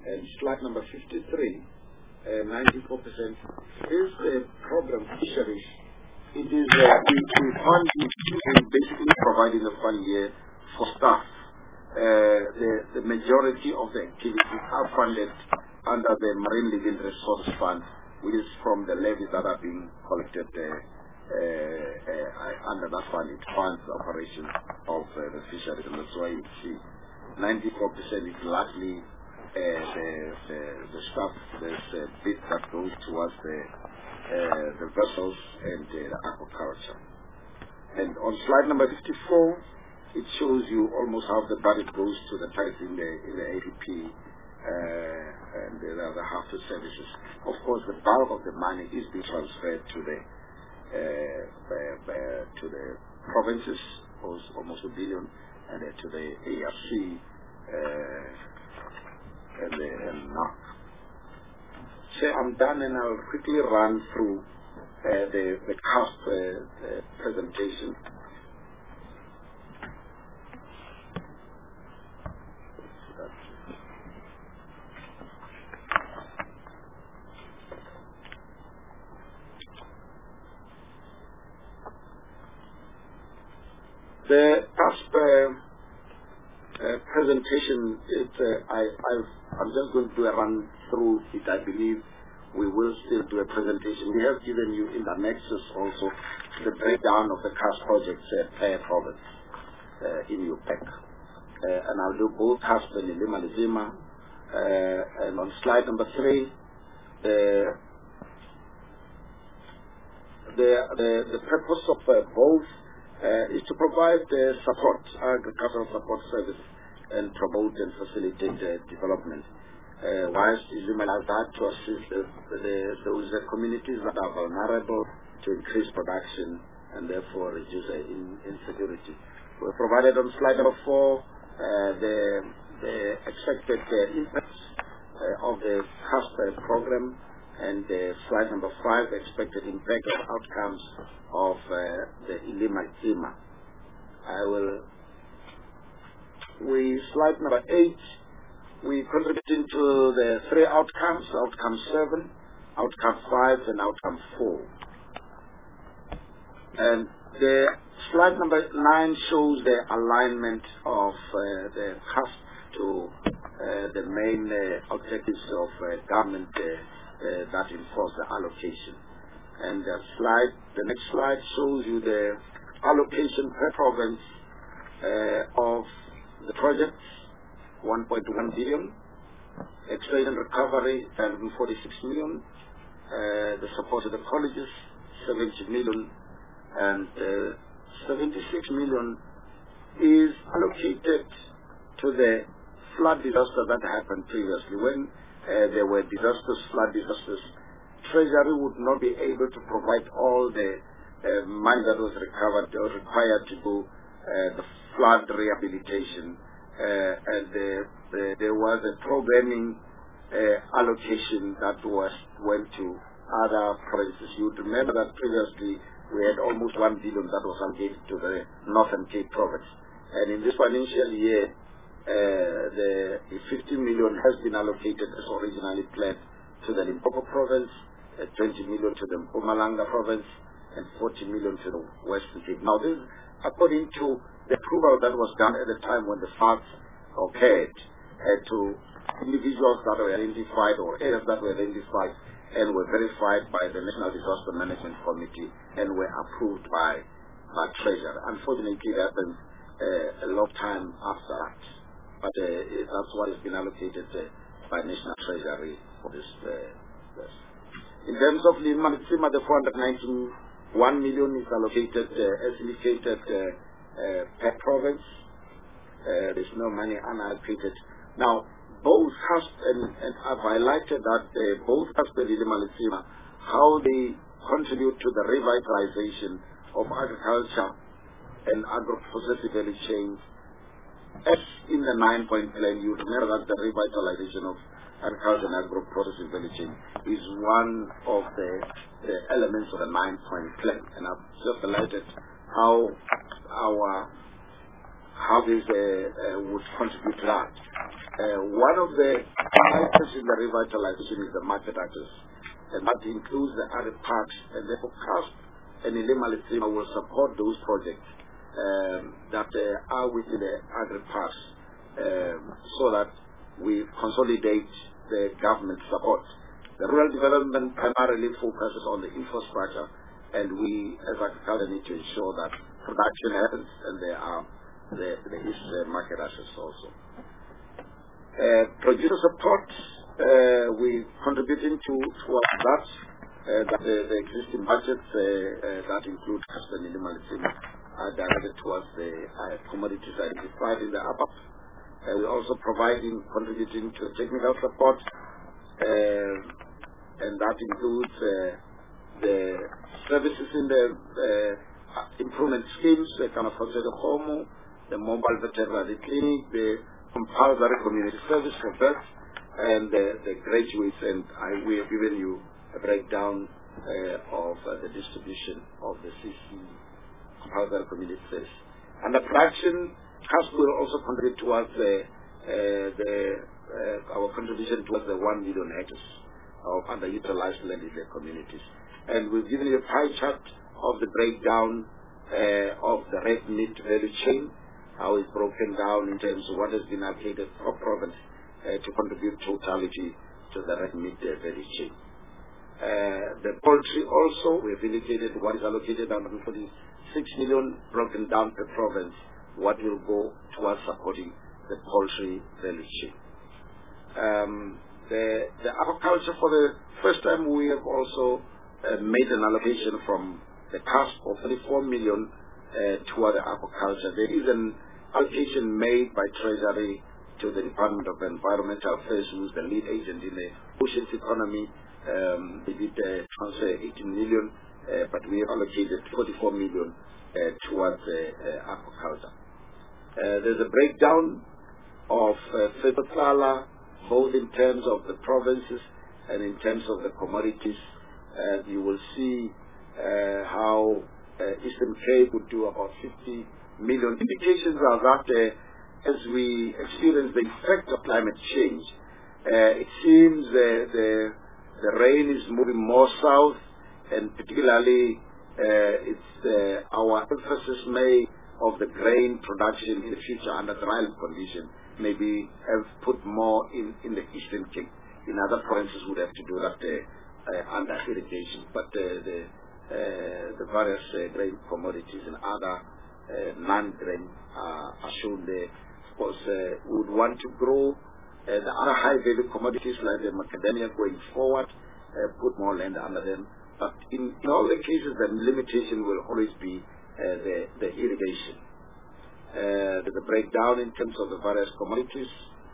And slide number 53, 94% is the program fisheries. It is we fund basically providing the fund here for staff. The majority of the activities are funded under the Marine Living Resource Fund, which is from the levies that are being collected under that fund. It funds the operation of the fisheries, and that's why you see 94% is largely the stuff, the bit that goes towards the vessels and the aquaculture. And on slide number 54, it shows you almost how the budget goes to the type in the ADP and the other half to services. Of course, the bulk of the money is being transferred to the provinces, almost $1 billion, and to the ARC and NAC. So I'm done, and I'll quickly run through the CASP presentation. The CASP presentation, I'm just going to do a run through it. I believe we will still do a presentation. We have given you in the annexes also the breakdown of the CASP projects per province in your pack. And I'll do both CASP and Lima Lizima. And on slide number 3, the purpose of both is to provide support, agricultural support service, and promote and facilitate development. Whilst Lizima has that to assist those communities that are vulnerable to increase production and therefore reduce insecurity. We provided on slide number 4 the expected impacts of the CASP program, and slide number 5, expected impact of outcomes of the Lima Lizima. Slide number 8, we contributing to the 3 outcomes, outcome 7, outcome 5, and outcome 4. And the slide number 9 shows the alignment of the CASP to the main objectives of government that enforce the allocation. And the next slide shows you the allocation per province of the projects, 1.1 billion, trade and recovery, 146 million, the support of the colleges, 70 million, and 76 million is allocated to the flood disaster that happened previously. When there were flood disasters, Treasury would not be able to provide all the money that was recovered or required to do the flood rehabilitation. And there was a programming allocation that went to other provinces. You would remember that previously we had almost 1 billion that was allocated to the Northern Cape province. And in this financial year, the 50 million has been allocated as originally planned to the Limpopo province, 20 million to the Mpumalanga province, and 40 million to the Western Cape. Now, this is according to the approval that was done at the time when the floods occurred to individuals that were identified or areas that were identified and were verified by the National Disaster Management Committee and were approved by Treasury. Unfortunately, it happened a long time after that. But that's what has been allocated by National Treasury for this. In terms of Lima Lizima, the 491 million is allocated as indicated per province. There's no money unallocated. Now, both CASP and I've highlighted that both CASP and Lima Lizima, how they contribute to the revitalization of agriculture and agro-processing value chains. As in the 9-point plan, you remember that the revitalization of agriculture and agro-processing value chain is one of the elements of the 9-point plan. And I've just highlighted how how this would contribute to that. One of the items in the revitalization is the market access, and that includes the added parks, and therefore CASP and Ilima Letsema will support those projects that are within the added parks, so that we consolidate the government support. The rural development primarily focuses on the infrastructure, and we as agriculture need to ensure that production happens and there is market access also. Producer support, we contributing towards that. The existing budgets that include CASP and Ilima Letsema are directed towards the commodities identified in the ABAP. We're also contributing to technical support, and that includes the services in the improvement schemes, the Kamafotsele Homo, the mobile veterinary clinic, the compulsory community service for vets, and the graduates, and we have given you a breakdown of the distribution of the CC compulsory community service. And the production, CASP will also contribute towards our contribution towards the 1 million hectares of underutilized land in the communities. And we've given you a pie chart of the breakdown of the red meat value chain, how it's broken down in terms of what has been allocated per province to contribute totality to the red meat value chain. The poultry also, we've indicated what is allocated, 146 million broken down per province, what will go towards supporting the poultry value chain. The aquaculture, for the first time, we have also made an allocation from the CASP of 34 million toward the aquaculture. There is an allocation made by Treasury to the Department of Environmental Affairs, who is the lead agent in the oceans economy. They did transfer 18 million, but we have allocated 44 million towards aquaculture. There's a breakdown of Fetotlala, both in terms of the provinces and in terms of the commodities. You will see how Eastern Cape would do about 50 million. Indications are that as we experience the effect of climate change, it seems the rain is moving more south, and particularly it's our emphasis of the grain production in the future under dry condition maybe have put more in the Eastern Cape. In other provinces would have to do that under irrigation, but the various grain commodities and other non-grain are shown there. Of course, we would want to grow the other high-value commodities like the macadamia going forward, put more land under them. But in all the cases, the limitation will always be the irrigation. There's a breakdown in terms of the various commodities,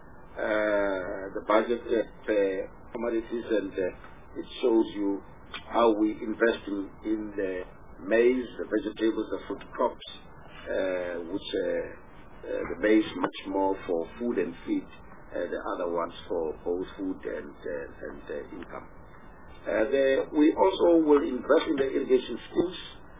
the budget commodities, and it shows you how we invest in the maize, the vegetables, the food crops, which the maize much more for food and feed, the other ones for both food and income. We also will invest in the irrigation schemes.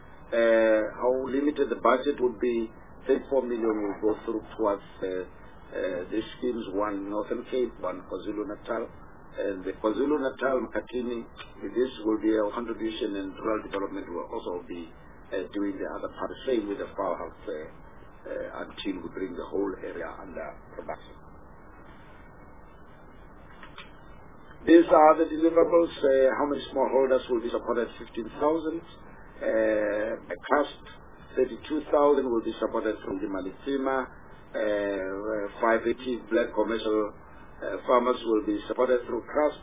How limited the budget would be, 34 million will go through towards these schemes, one Northern Cape, one KwaZulu-Natal. And the KwaZulu-Natal, Mkatini, this will be our contribution, and rural development will also be doing the other part. Same with the Power Health until we bring the whole area under production. These are the deliverables. How many smallholders will be supported? 15,000. CASP, 32,000 will be supported from the Ilima Letsema. 580 black commercial farmers will be supported through CASP.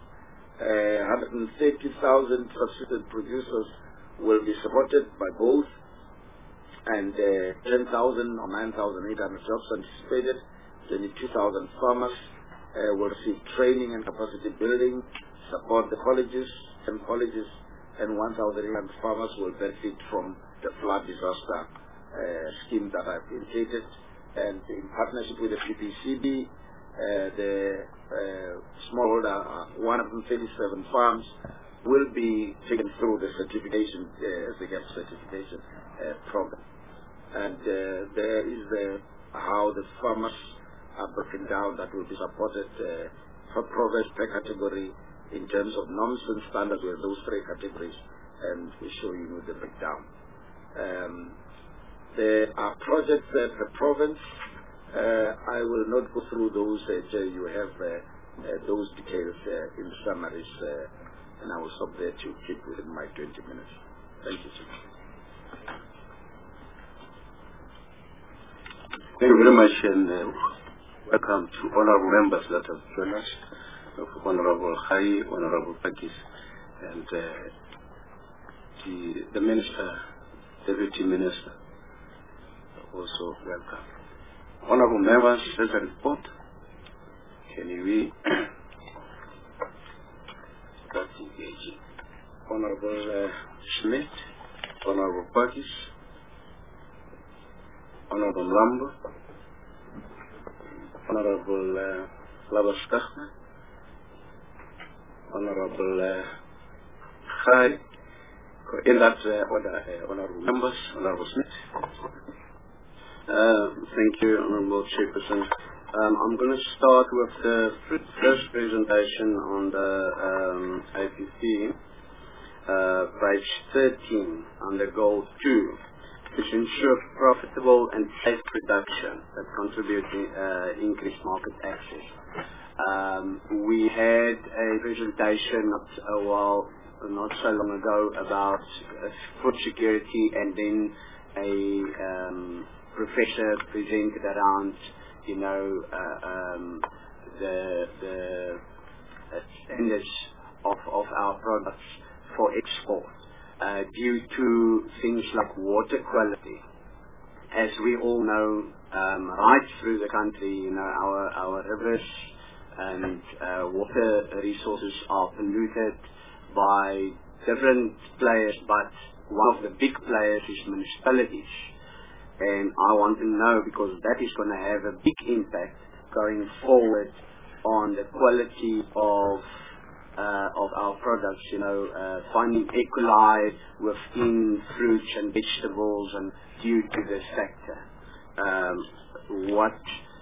130,000 subsistence producers will be supported by both. And 10,000 or 9,800 jobs anticipated. 22,000 farmers will receive training and capacity building, support the colleges, 10 colleges, and 1,800 farmers will benefit from the flood disaster scheme that I've indicated. And in partnership with the PPCB, the smallholder 137 farms will be taken through the certification, SAGAP certification program. And there is the how the farmers are broken down that will be supported for progress per category in terms of norms and standards with those three categories, and we show you the breakdown. There are projects per province. I will not go through those. You have those details in the summaries, and I will stop there to keep within my 20 minutes. Thank you, Chief. Thank you very much, and welcome to honorable members that have joined us, Honorable Khai, Honorable Pakis, and the Minister, Deputy Minister, also welcome. Honorable members, there's a report. Can you read? Start engaging. Honorable Schmidt, Honorable Pakis, Honorable Lambo, Honorable Labastachna, Honorable Khai, in that order, Honorable members, Honorable Smith. Thank you, Honorable Chairperson. I'm going to start with the first presentation on the APP, page 13, under Goal 2, which ensure profitable and safe production that contribute to increased market access. We had a presentation not so long ago about food security, and then a professor presented around, the standards of our products for export due to things like water quality. As we all know, right through the country, our rivers and water resources are polluted by different players, but one of the big players is municipalities. And I want to know, because that is going to have a big impact going forward on the quality of our products, finding E. coli within fruits and vegetables and due to the sector. What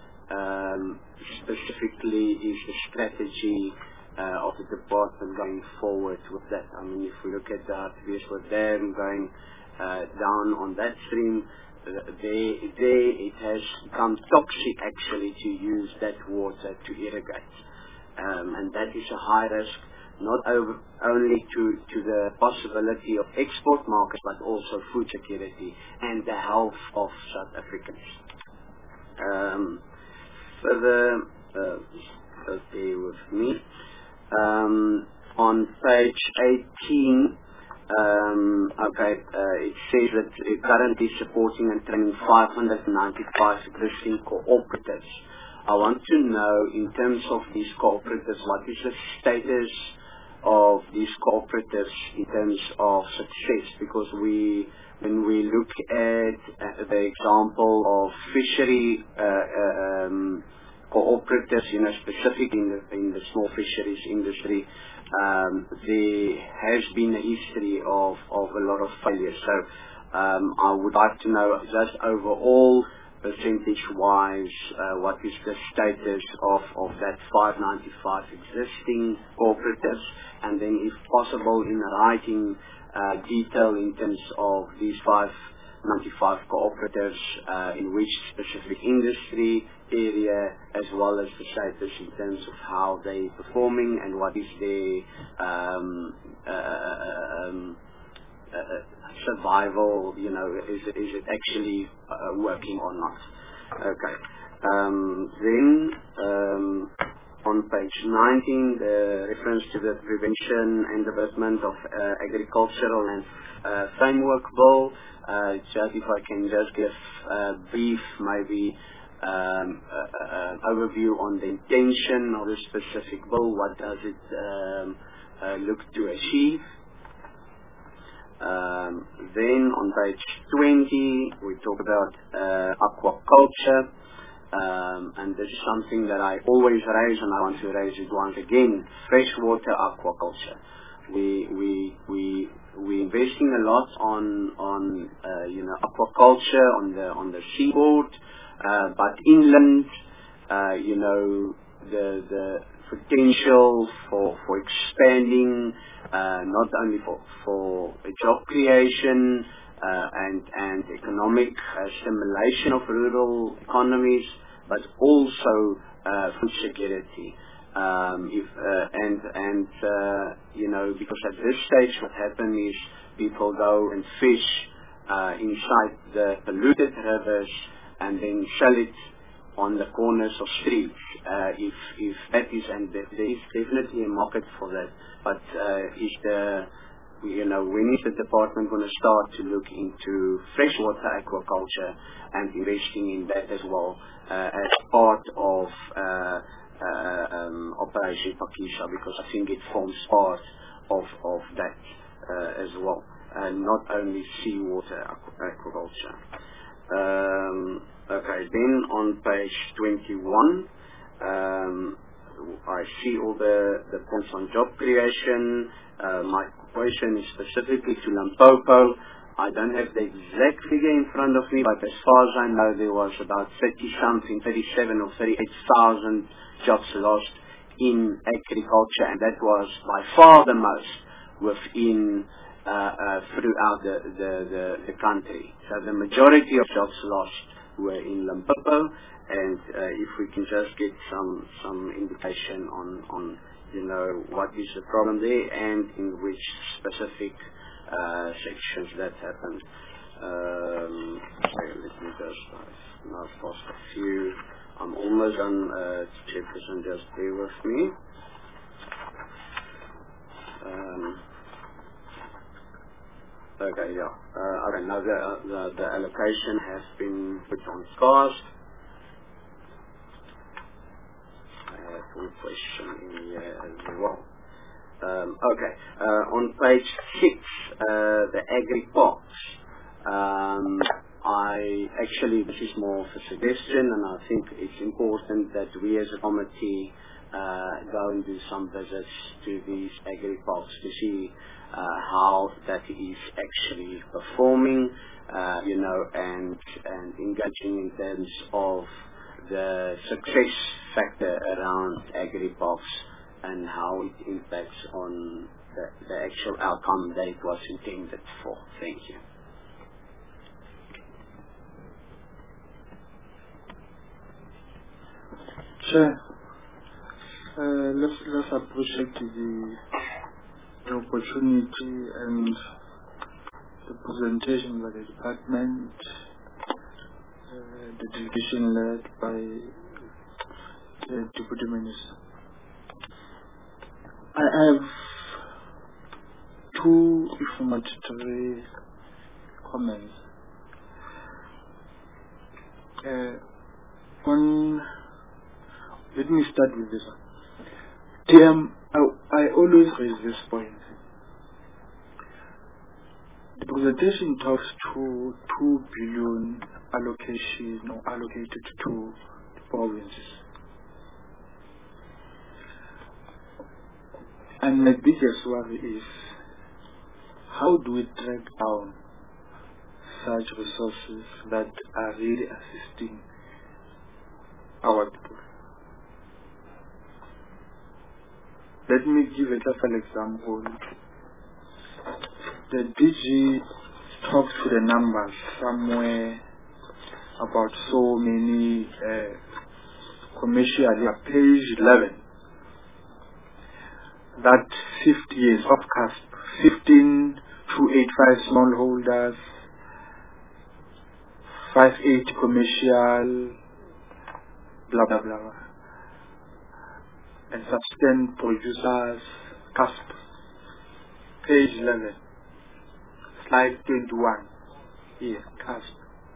specifically is the strategy of the department going forward with that? I mean, if we look at the Hartbeespoort Dam going down on that stream, it has become toxic actually to use that water to irrigate. And that is a high risk, not only to the possibility of export markets, but also food security and the health of South Africans. Further, stay with me. On page 18, it says that it currently supporting and training 595 existing cooperatives. I want to know, in terms of these cooperatives, what is the status of these cooperatives in terms of success? Because when we look at the example of fishery cooperatives, specific in the small fisheries industry, there has been a history of a lot of failure. So I would like to know, just overall, percentage-wise, what is the status of that 595 existing cooperatives, and then, if possible, in writing detail in terms of these 595 cooperatives, in which specific industry area, as well as the status in terms of how they're performing and what is their survival, is it actually working or not? Okay. Then on page 19, the reference to the Prevention and Development of Agricultural and Framework Bill. Just if I can just give a brief, maybe overview on the intention of the specific bill. What does it look to achieve? Then on page 20, we talk about aquaculture, and this is something that I always raise, and I want to raise it once again: freshwater aquaculture. We're investing a lot on aquaculture on the seaboard, but inland, you know, the potential for expanding, not only for job creation and economic stimulation of rural economies, but also food security. You know, because at this stage what happens is people go and fish inside the polluted rivers and then sell it on the corners of streets. If that is, and there is definitely a market for that, but when is the department going to start to look into freshwater aquaculture and investing in that as well as part of Operation Phakisa, because I think it forms part of that as well, and not only seawater aquaculture. Okay, then on page 21, I see all the points on job creation. My question is specifically to Limpopo. I don't have the exact figure in front of me, but as far as I know, there was about 37 or 38,000 jobs lost in agriculture, and that was by far the most within throughout the country. So the majority of jobs lost were in Limpopo, and if we can just get some indication on you know, what is the problem there and in which specific sections that happened. Okay, let me just, now I've lost a few. I'm almost on Jefferson, just bear with me. Okay, yeah. Okay, now the allocation has been put on SCARS. I have one question in here as well. Okay, on page 6, the agri-box. This is more of a suggestion, and I think it's important that we as a committee go and do some visits to these agri-box to see how that is actually performing, you know, and engaging in terms of the success factor around agri-box and how it impacts on the actual outcome that it was intended for. Thank you. Chair, let's appreciate the opportunity and the presentation by the department, the delegation led by the Deputy Minister. I have two informatory comments. One, let me start with this one. I always raise this point. The presentation talks to 2 billion allocation or allocated to the provinces. And my biggest worry is, how do we track down such resources that are really assisting our people? Let me give a simple example. The DG talks to the numbers somewhere about so many commercial, page 11. That 50 years of CASP, 15,285 smallholders, 580 commercial, blah blah blah, and subsistence producers, CASP, page 11, slide 21, here, CASP.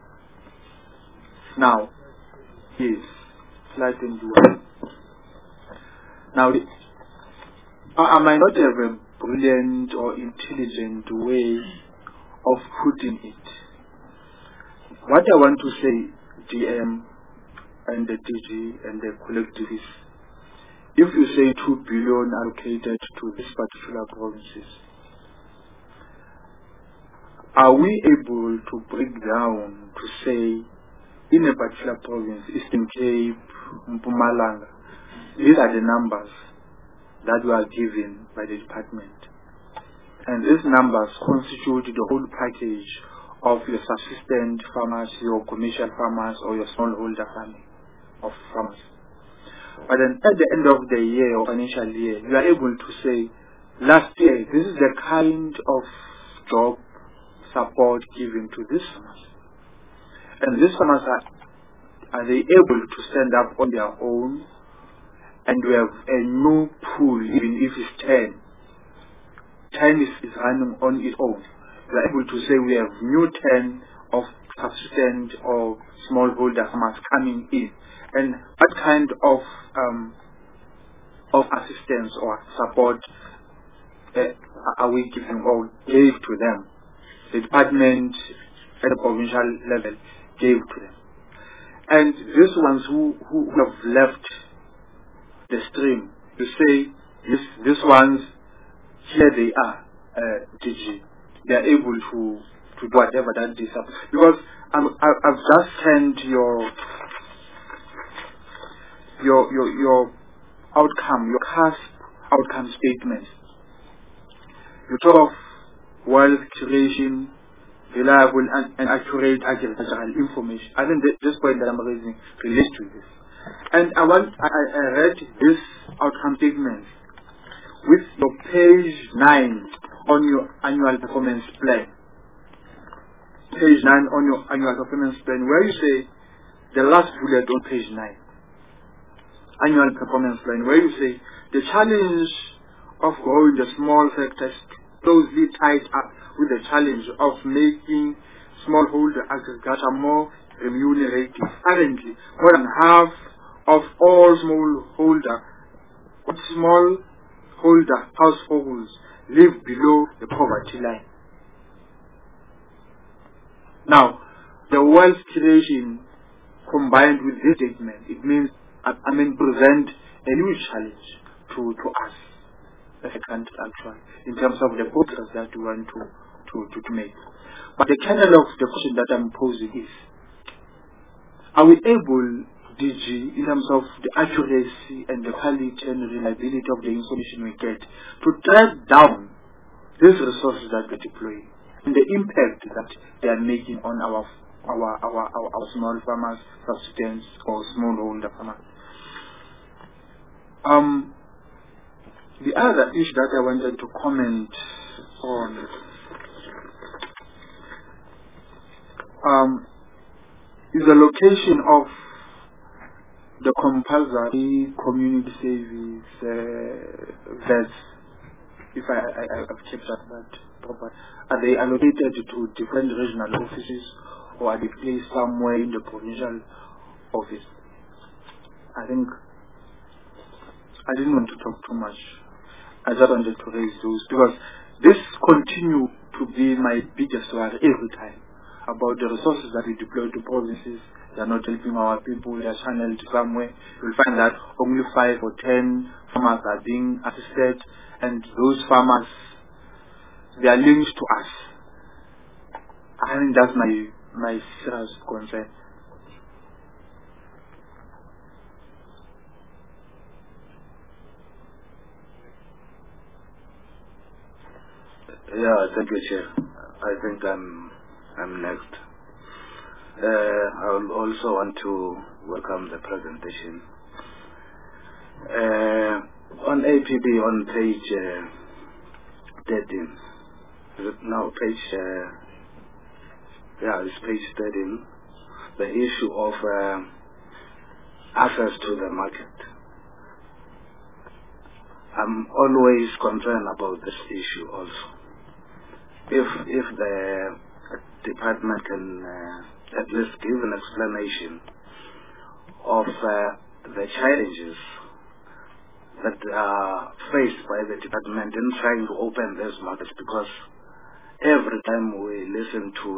Now, yes, slide 21. Now, I might not have a brilliant or intelligent way of putting it. What I want to say, DM and the DG and the collective is, if you say 2 billion allocated to this particular provinces, are we able to break down to say, in a particular province, Eastern Cape, Mpumalanga, these are the numbers that were given by the department. And these numbers constitute the whole package of your subsistence farmers, your commercial farmers, or your smallholder farming of farmers. But then at the end of the year or financial year, you are able to say, last year, this is the kind of job support given to these farmers. And these farmers are they able to stand up on their own, and we have a new pool, even if it's 10. 10 is running on its own. We are able to say we have new 10 of subsistence or smallholder farmers coming in. And what kind of assistance or support are we giving or gave to them? The department at the provincial level gave to them. And these ones who have left the stream, you say, these ones, here they are, DG. They are able to do whatever that is. Because I've just sent your outcome, your CASP outcome statement. You talk of wealth creation, reliable and accurate agricultural information. I think this point that I'm raising relates to this. And I read this outcome statement with your page 9 on your annual performance plan. Page 9 on your annual performance plan, where you say, the last bullet on page 9, annual performance plan, where you say, the challenge of growing the small sectors closely tied up with the challenge of making smallholder agriculture more remunerative. Currently, more than half of all smallholder households live below the poverty line. Now, the wealth creation combined with this statement, it means, present a new challenge to us as a country, actually, in terms of the progress that we want to make. But the kernel of the question that I'm posing is, are we able, DG, in terms of the accuracy and the quality and reliability of the information we get, to track down these resources that we're deploying and the impact that they are making on our small farmers, subsistence or smallholder farmers? The other issue that I wanted to comment on is the location of the compulsory community service vets. If I've checked that properly, are they allocated to different regional offices, or are they placed somewhere in the provincial office? I think I didn't want to talk too much. I just wanted to raise those because this continue to be my biggest worry every time about the resources that we deploy to provinces. They are not helping our people. They are channeled somewhere. You'll find that only 5 or 10 farmers are being assisted, and those farmers, they are linked to us. I think that's my serious concern. Yeah, thank you, Chair. I think I'm next. I will also want to welcome the presentation. On APB, on page 13, is it now page, it's page 13, the issue of access to the market. I'm always concerned about this issue also. If the department can at least give an explanation of the challenges that are faced by the department in trying to open these markets, because every time we listen to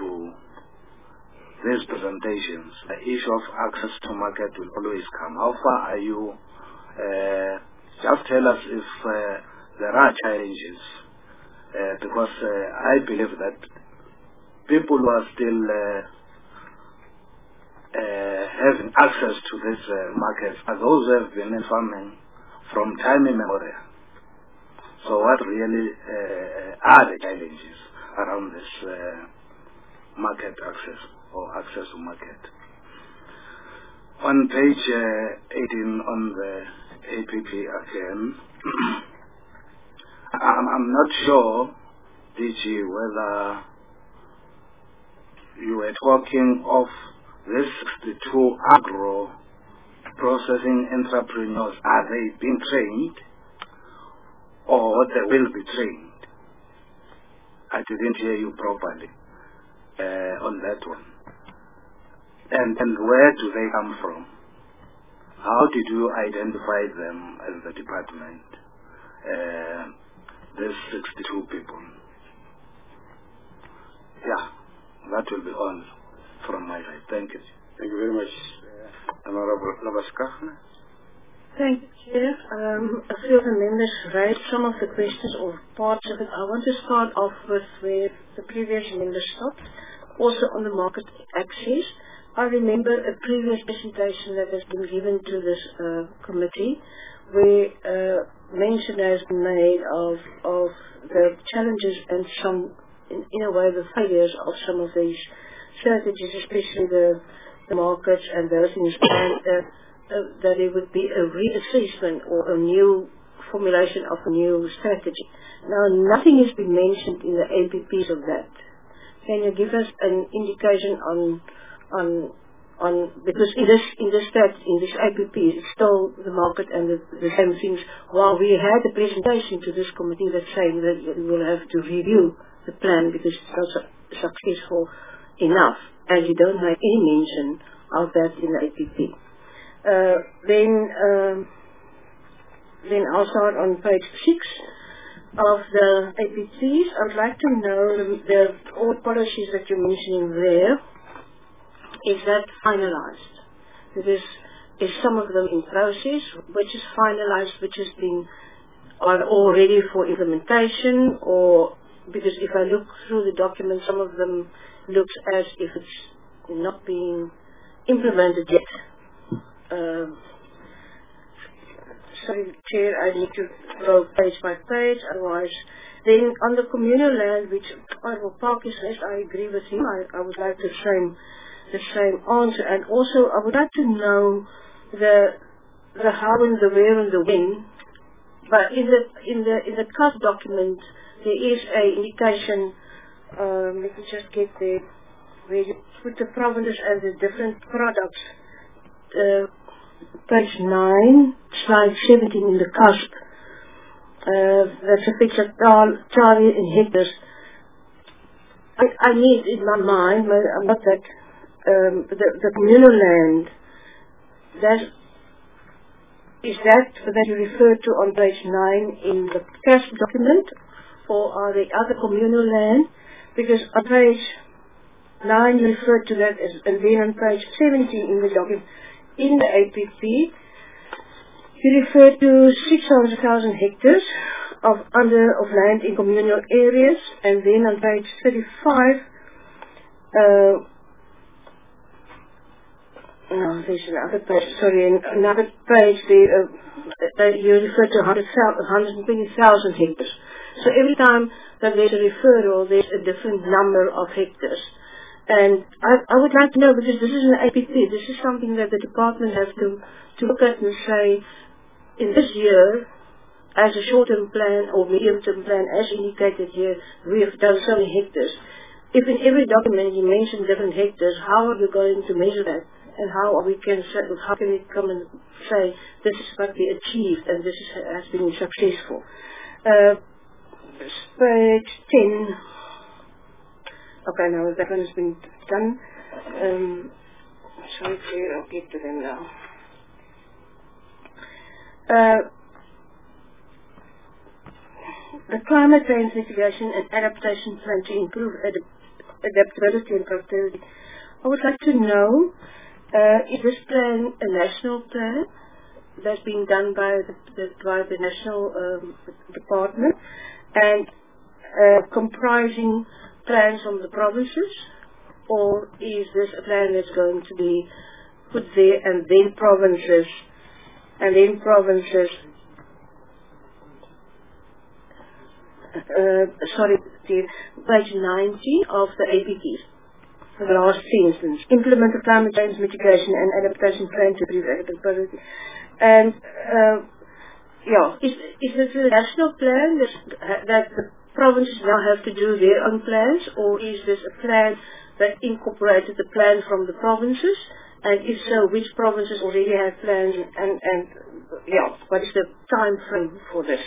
these presentations, the issue of access to market will always come. How far are you? Just tell us if there are challenges. Because I believe that people who are still having access to these markets are those who have been in farming from time immemorial. So what really are the challenges around this market access or access to market? On page 18 on the APP again, I'm not sure, DG, whether you were talking of this 62 agro processing entrepreneurs. Are they being trained or they will be trained? I didn't hear you properly on that one. And where do they come from? How did you identify them as the department? There's 62 people. Yeah, that will be all from my side. Thank you. Thank you very much, Honorable Labaska. Thank you, Chair. A few of the members raised some of the questions or parts of it. I want to start off with where the previous member stopped, also on the market access. I remember a previous presentation that has been given to this committee where mention has been made of the challenges and some, in a way, the failures of some of these strategies, especially the markets and those things, and that it would be a reassessment or a new formulation of a new strategy. Now, nothing has been mentioned in the APPs of that. Can you give us an indication on because in this APP it's still the market and the same things, while we had a presentation to this committee that's saying that we will have to review the plan because it's not successful enough, and you don't make any mention of that in the APP. Then I'll start on page 6 of the APPs. I'd like to know all policies that you're mentioning there. Is that finalized? Because is some of them in process, which is finalized, which has been are all ready for implementation, or because if I look through the document, some of them looks as if it's not being implemented yet. Sorry, Chair, I need to go page by page, otherwise. Then on the communal land, which Honorable Parker says, I agree with him. I would like the same answer, and also I would like to know the how and the where and the when. But in the CAS document there is a indication. Let me just get there where you put the provinces and the different products. Page 9, slide 17 in the CASP. That's a picture of Charlie in hectares. I need in my mind, but I'm not that. The communal land, is that you refer to on page 9 in the CAS document, or are there other communal land? Because on page 9 you refer to that, and then on page 17 in the document, in the APP, you refer to 600,000 hectares of land in communal areas, and then on page 35, there's another page, another page there, you refer to 120,000 hectares. So every time that there's a referral, there's a different number of hectares. And I would like to know, because this is an APP, this is something that the department has to look at and say, in this year, as a short-term plan or medium-term plan, as indicated here, we have done so many hectares. If in every document you mention different hectares, how are you going to measure that? And how can we come and say this is what we achieved and this has been successful? Page 10. Okay, now that one has been done. Sorry, I'll get to them now. The climate change mitigation and adaptation plan to improve adaptability and productivity. I would like to know, is this plan a national plan that's being done by the national department, and comprising plans from the provinces, or is this a plan that's going to be put there and then provinces, sorry, page 90 of the APPs. The last sentence, implement the climate change mitigation and adaptation plan to prevent poverty. And is it a national plan that the provinces now have to do their own plans, or is this a plan that incorporated the plan from the provinces? And if so, which provinces already have plans, and what is the time frame for this?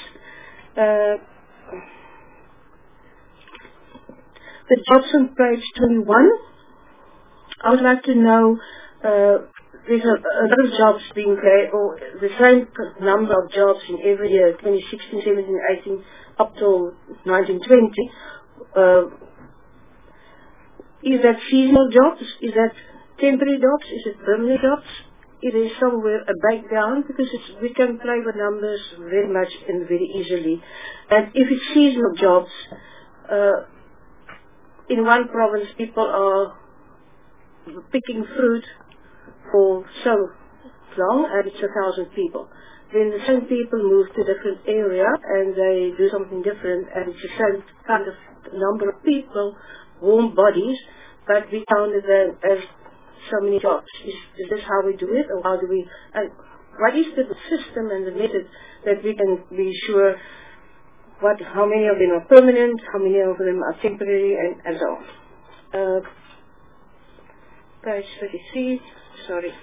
The jobs on page 21, I would like to know, there's a lot of jobs being created, or the same number of jobs in every year, 2016, 17, 18, up till 1920. Is that seasonal jobs? Is that temporary jobs? Is it permanent jobs? Is there somewhere a breakdown? Because we can play with numbers very much and very easily. And if it's seasonal jobs, in one province people are picking fruit for so long, and it's 1,000 people. Then the same people move to a different area and they do something different, and it's the same kind of number of people, warm bodies, but we counted them as so many jobs. Is this how we do it, or how do we? And what is the system and the method that we can be sure how many of them are permanent, how many of them are temporary, and so on? Page 33. Sorry.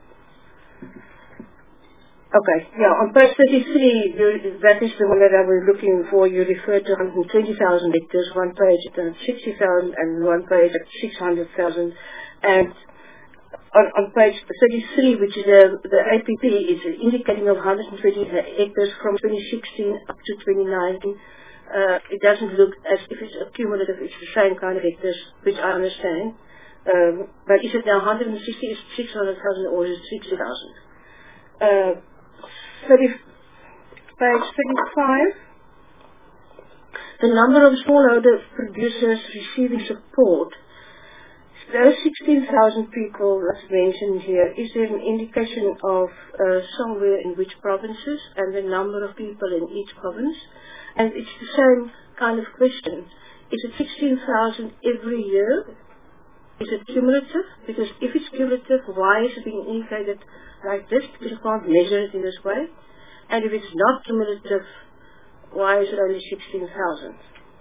Okay, on page 33, that is the one that I was looking for. You referred to 120,000 hectares, one page at 60,000 and one page at 600,000. And on page 33, which is the APP, is indicating of 120 hectares from 2016 up to 2019. It doesn't look as if it's accumulative, it's the same kind of hectares, which I understand. But is it now 160, is it 600,000, or is it 60,000? Page 35, the number of smallholder producers receiving support. Those 16,000 people that's mentioned here, is there an indication of somewhere in which provinces and the number of people in each province? And it's the same kind of question. Is it 16,000 every year? Is it cumulative? Because if it's cumulative, why is it being indicated like this? Because you can't measure it in this way. And if it's not cumulative, why is it only 16,000?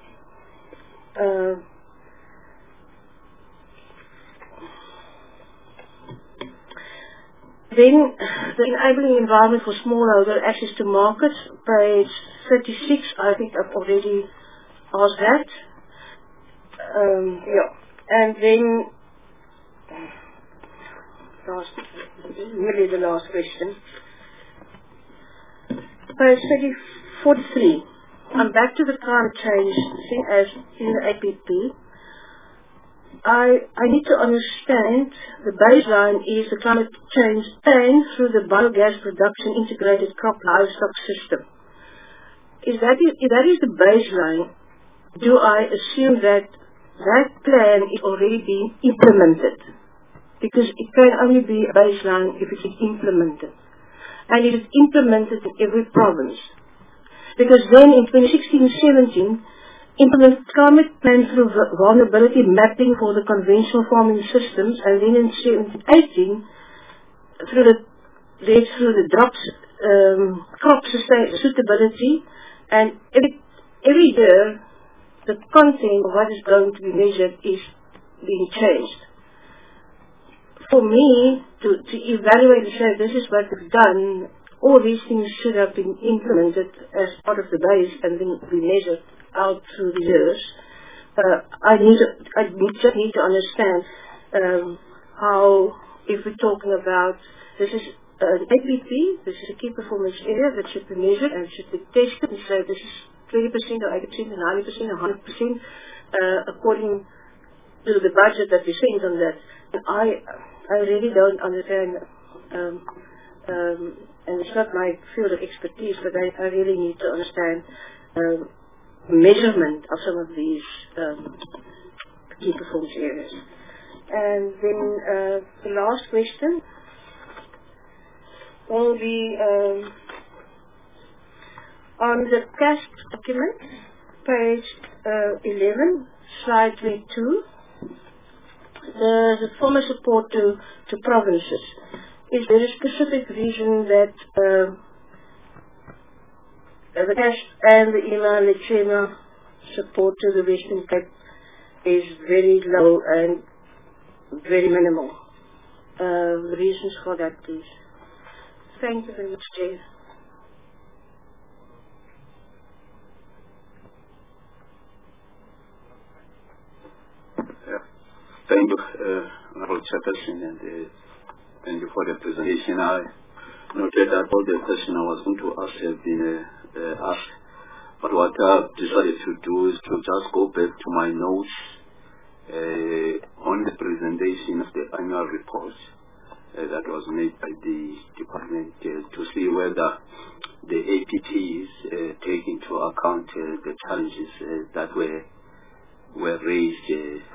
Then, the enabling environment for smallholder access to markets, page 36, I think I've already asked that. And then, nearly the last question. Page 43. I'm back to the climate change thing as in the APP. I need to understand the baseline is the climate change plan through the biogas production integrated crop livestock system. If that is the baseline, do I assume that plan is already being implemented? Because it can only be a baseline if it is implemented. And it is implemented in every province. Because then in 2016-17, implement climate plan through vulnerability mapping for the conventional farming systems, and then in 17-18, through the crop suitability, and every year the content of what is going to be measured is being changed. For me to evaluate and say this is what we've done, all these things should have been implemented as part of the base and then be measured out through the years. I just need to understand how, if we're talking about, this is an APP, this is a key performance area that should be measured and should be tested and say this is 20% or 80% or 90% or 100% according to the budget that we spend on that. And I really don't understand, and it's not my field of expertise, but I really need to understand measurement of some of these key performance areas. And then the last question will be on the cash document, page 11, slide 22. The former support to provinces. Is there a specific reason that the cash and the email Lechema support to the Western Cape is very low and very minimal? Reasons for that, please. Thank you very much, Chair. Thank you, Honorable Chairperson, and thank you for the presentation. I noted that all the questions I was going to ask have been asked, but what I've decided to do is to just go back to my notes on the presentation of the annual report that was made by the department to see whether the APTs take into account the challenges that were raised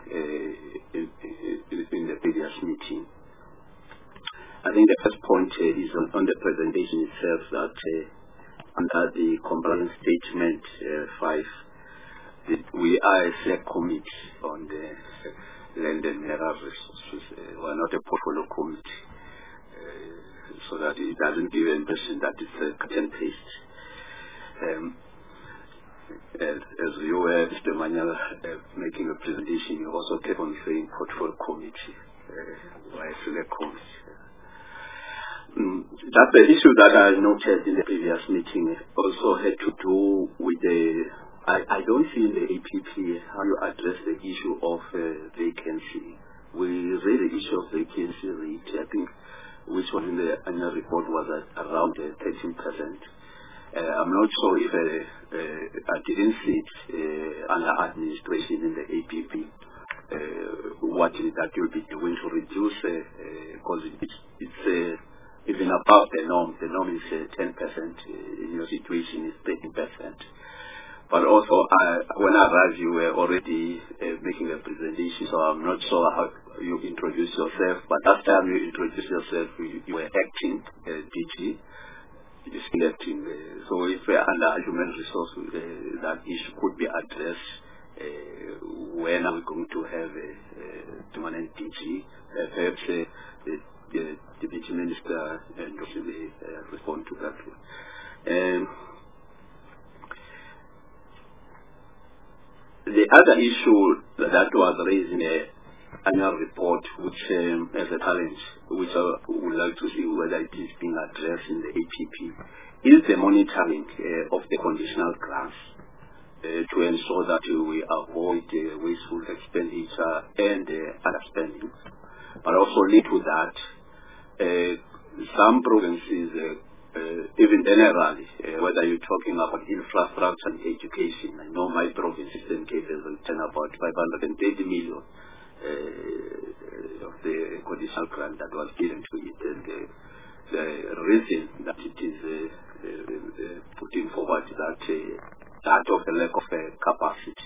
in the previous meeting. I think the first point is on the presentation itself that under the compliance statement 5, we are a select committee on the land and mineral resources. We are not a portfolio committee, so that it doesn't give the impression that it's a cut and paste. As you were, Mr. Manyala, making a presentation, you also kept on saying portfolio committee, or select committee. That's the issue that I noted in the previous meeting. Also had to do with I don't see in the APP how you address the issue of vacancy. We raised the issue of vacancy rate, I think, which was in the annual report was at around 13%. I'm not sure if I didn't see it under administration in the APP. What is that you'll be doing to reduce because it's even above the norm. The norm is 10%. In your situation is 13%. But also, when I arrived, you were already making a presentation, so I'm not sure how you introduced yourself. But last time you introduced yourself, you were acting DG. You're still acting. So if under human resources, that issue could be addressed, when are we going to have a permanent DG? Perhaps the Deputy Minister and respond to that. The other issue that was raised in the annual report, which as a challenge, which I would like to see whether it is being addressed in the APP, is the monitoring of the conditional grants to ensure that we avoid wasteful expenditure and underspending. But also linked to that, some provinces, even generally, whether you're talking about infrastructure and education, I know my province, Eastern Cape, has returned about 530 million of the conditional grant that was given to it, and the reason that it is putting forward that of the lack of capacity.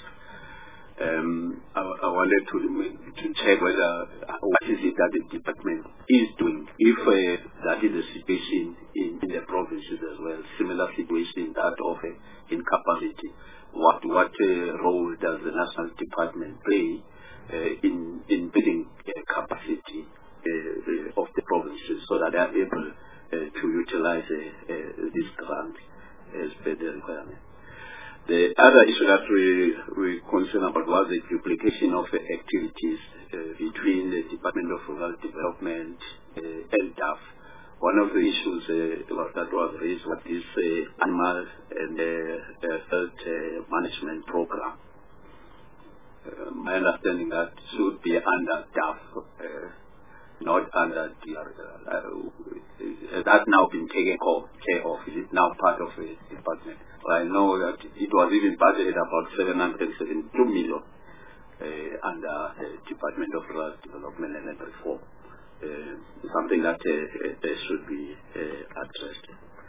I wanted to check whether what is it that the department is doing, if that is the situation in the provinces as well, similar situation that of incapacity. What role does the national department play in building capacity of the provinces so that they are able to utilize this grant as per the requirement? The other issue that we concerned about was the duplication of activities between the Department of Rural Development and DAF. One of the issues that was raised was this animal and health management program. My understanding that should be under DAF, not under DRL. That's now been taken care of. Is it now part of the department? I know that it was even budgeted about 772 million under Department of Rural Development and Reform. Something that should be addressed.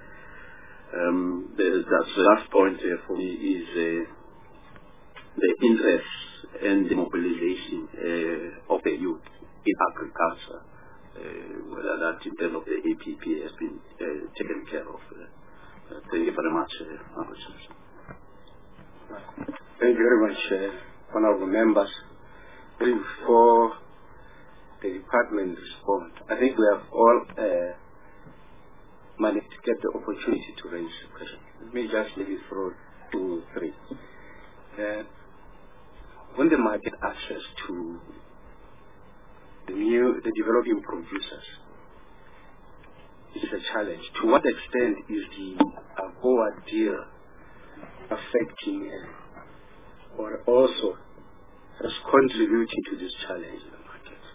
The last point for me is the interest and the mobilization of the youth in agriculture, whether that in terms of the APP has been taken care of. Thank you very much, Thank you very much, honorable members. Before the department respond, I think we have all managed to get the opportunity to raise a question. Let me just maybe throw 2 or 3. When the market access to the developing producers is a challenge, to what extent is the AGOA deal affecting or also has contributed to this challenge in the market?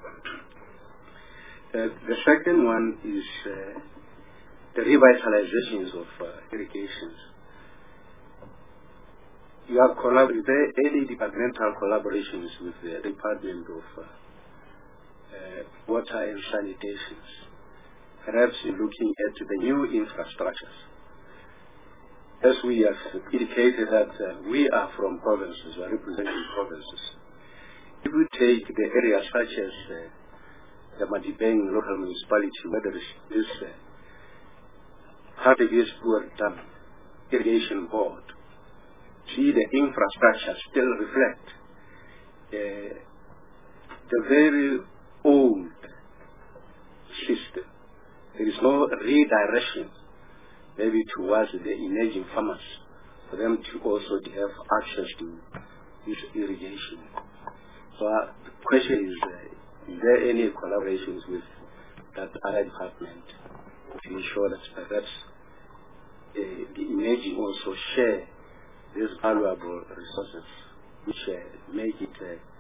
The second one is the revitalizations of irrigations. You have any departmental collaborations with the Department of Water and Sanitations, perhaps looking at the new infrastructures. As we have indicated that we are from provinces, we are representing provinces. If we take the areas such as the Madibeng local municipality, where there is this Hartebeespoort Dam irrigation board, see the infrastructure still reflect the very old system. There is no redirection maybe towards the emerging farmers for them to also have access to this irrigation. So the question is there any collaborations with that other department to ensure that perhaps the emerging also share these valuable resources which make it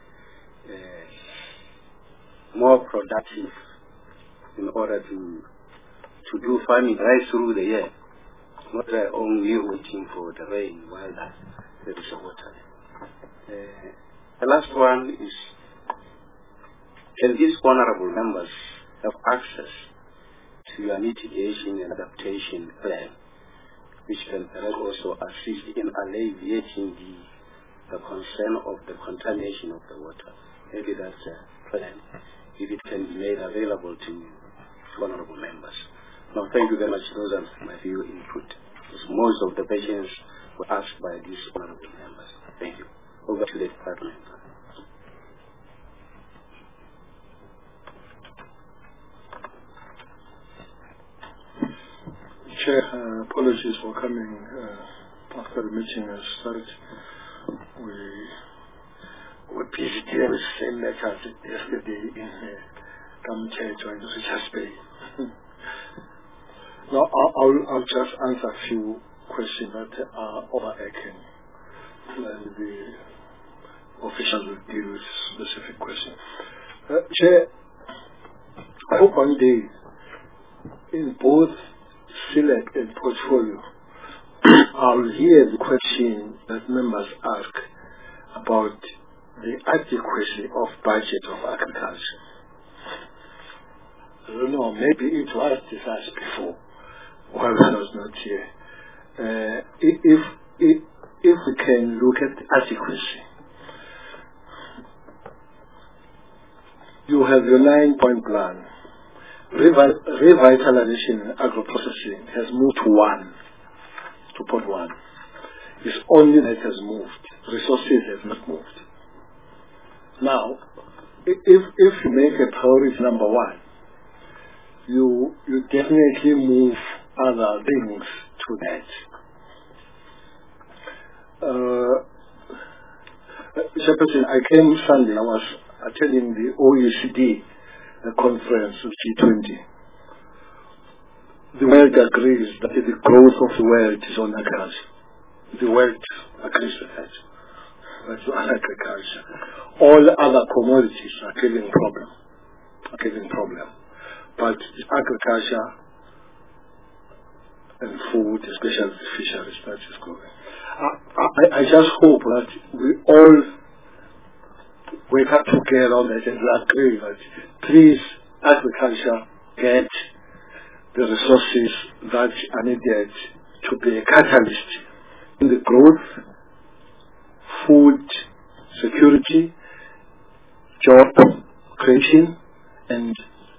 more productive in order to do farming right through the year, not only waiting for the rain while there is water. The last one is, can these honorable members have access to a mitigation and adaptation plan which can perhaps also assist in alleviating the concern of the contamination of the water? Maybe that's a plan, if it can be made available to honorable members. Now, thank you very much. Those are my few input. Most of the questions were asked by these honorable members. Thank you. Over to the department. Chair, apologies for coming after the meeting has started. We were busy dealing with the same matters yesterday in Kamchacho and Richards Bay. Now, I'll just answer a few questions that are overarching, and the officials will deal with specific questions. Chair, I hope one day in both select and portfolio, I'll hear the question that members ask about the adequacy of budget of agriculture. I don't know, maybe it was discussed before while I was not here. If we can look at adequacy, you have your 9-point plan. Revitalization in agro-processing has moved to point 1. It's only that has moved. Resources have not moved. Now, if you make a priority number 1, you definitely move other things to that. Chairperson, I came Sunday. I was attending the OECD conference of G20. The world agrees that the growth of the world is on agriculture. The world agrees with that. That's on agriculture. All other commodities are giving problem. But agriculture and food, especially the fisheries, that is growing. I just hope that we all wake up together on that and agree that please, agriculture, get the resources that are needed to be a catalyst in the growth, food security, job creation and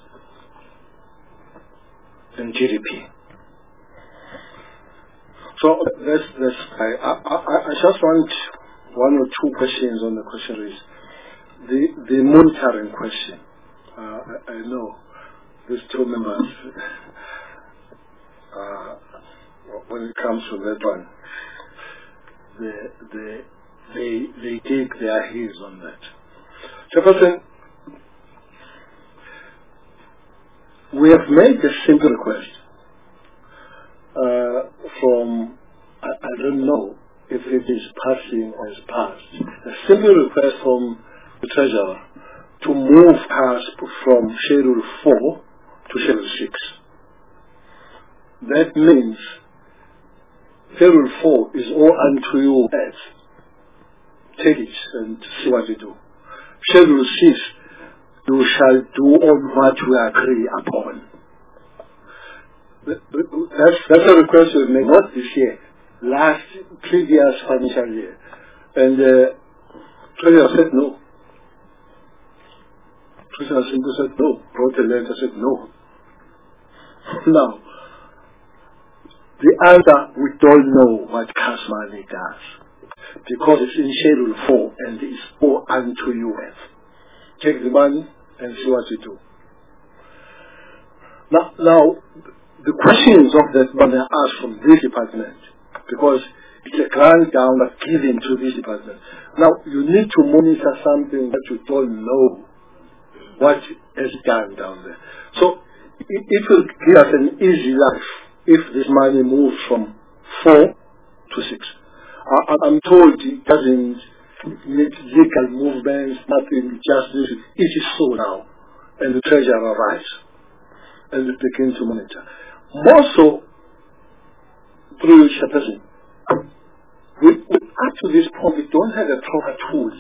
GDP. So I just want one or two questions on the question is the monitoring question. I know these two members when it comes to that one, they take their heels on that. Chairperson, we have made a simple request from, I don't know if it is passing or is passed, a simple request from the Treasurer to move CASP from Schedule 4 to Schedule 6. That means Schedule 4 is all unto you as. Take it and see what you do. Schedule 6, you shall do on what we agree upon. That's a request we made, not this year, previous financial year. And Treasurer said no. Treasurer simply said no. Wrote a letter, said no. Now, the answer, we don't know what cash money does. Because it's in Schedule 4 and it's all unto you. Take the money and see what you do. Now the questions of that money are asked from this department because it's a grant down that's given to this department. Now you need to monitor something that you don't know what is done down there. So it will give us an easy life if this money moves from 4 to 6. I'm told it doesn't need legal movements, nothing, just this. It is so now. And the Treasurer arrives and they begin to monitor. More so, through Chairperson, up to this point, we don't have a proper tools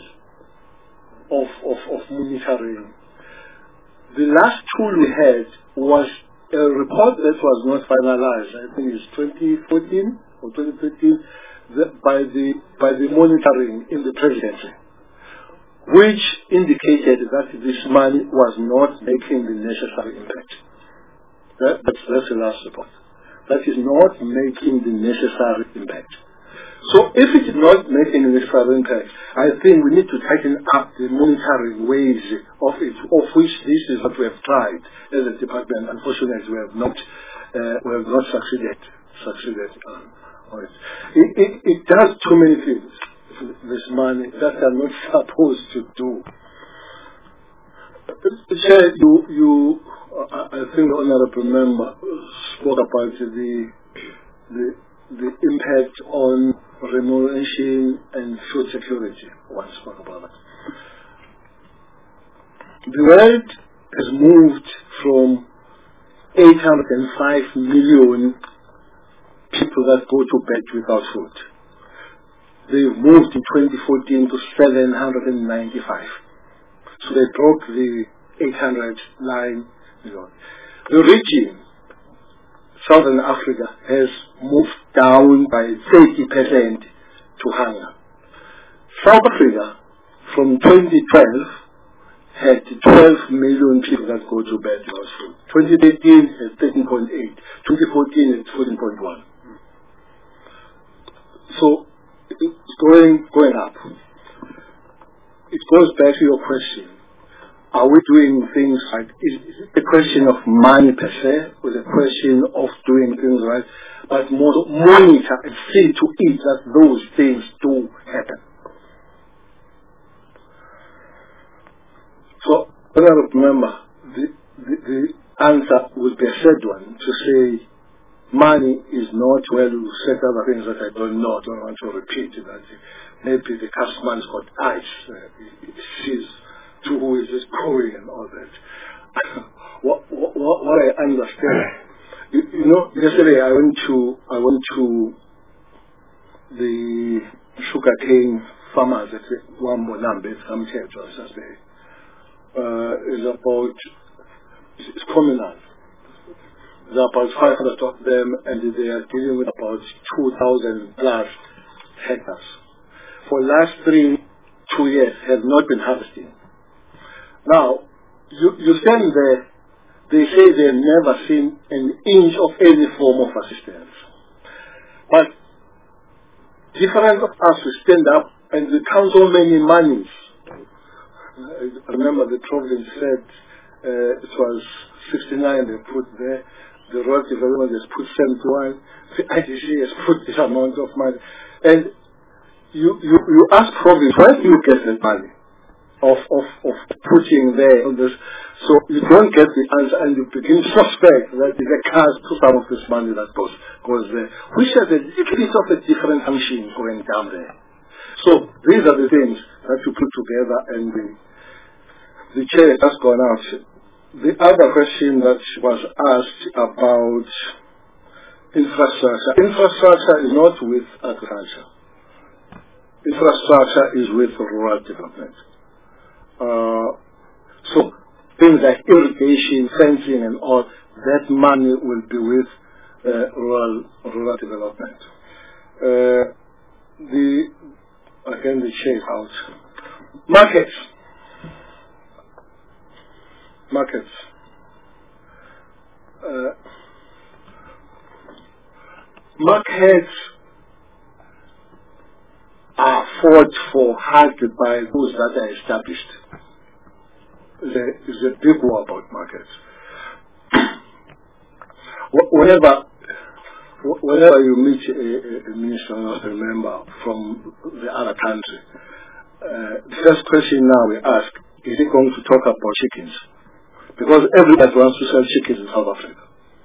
of monitoring. The last tool we had was a report that was not finalized. I think it's 2014 or 2013 by the monitoring in the presidency, which indicated that this money was not making the necessary impact. That's the last report. That is not making the necessary impact. So if it is not making the necessary impact, I think we need to tighten up the monitoring ways of it, of which this is what we have tried as a department. Unfortunately, we have not succeeded on it. It does too many things, this money, that they are not supposed to do. Chair, I think the honorable member spoke about the impact on remuneration and food security. One spoke about that. The world has moved from 805 million people that go to bed without food. They've moved in 2014 to 795. So they broke the 800 line. The region, Southern Africa, has moved down by 30% to hunger. South Africa, from 2012, had 12 million people that go to bed without food. 2013 had 13.8. 2014 had 14.1. So it's going up. It goes back to your question. Are we doing things right? Is it a question of money per se, or the question of doing things right, but more monitor and see to it that those things do happen? So, remember, the answer would be a third one, to say money is not, well, you said other things that I don't know, I don't want to repeat it. Maybe the customer's got eyes, he sees to who is this going and all that. what I understand, yesterday I went to the sugarcane farmers at Wambo Nambe, some territories. It's communal. There are about 500 of them, and they are dealing with about 2,000 plus hectares. For the last 2 years, have not been harvesting. Now, you stand there, they say they've never seen an inch of any form of assistance. But different of us who stand up and we count so many monies. I remember the province said it was 69 they put there, the road development has put 71, the IDC has put this amount of money. And you ask province, where do you get the money of putting there on this? So you don't get the answer and you begin to suspect that the cars to some of this money that goes there, which has a little bit of a different function going down there. So these are the things that you put together, and the chair has gone out. The other question that was asked about infrastructure. Infrastructure is not with agriculture. Infrastructure is with rural development. So things like irrigation, fencing and all, that money will be with rural development. Again the chair is out. Markets. Markets are fought for hard by those that are established. There is a big war about markets. Whenever you meet a minister or a member from the other country, the first question now we ask, is he going to talk about chickens? Because everybody wants to sell chickens in South Africa.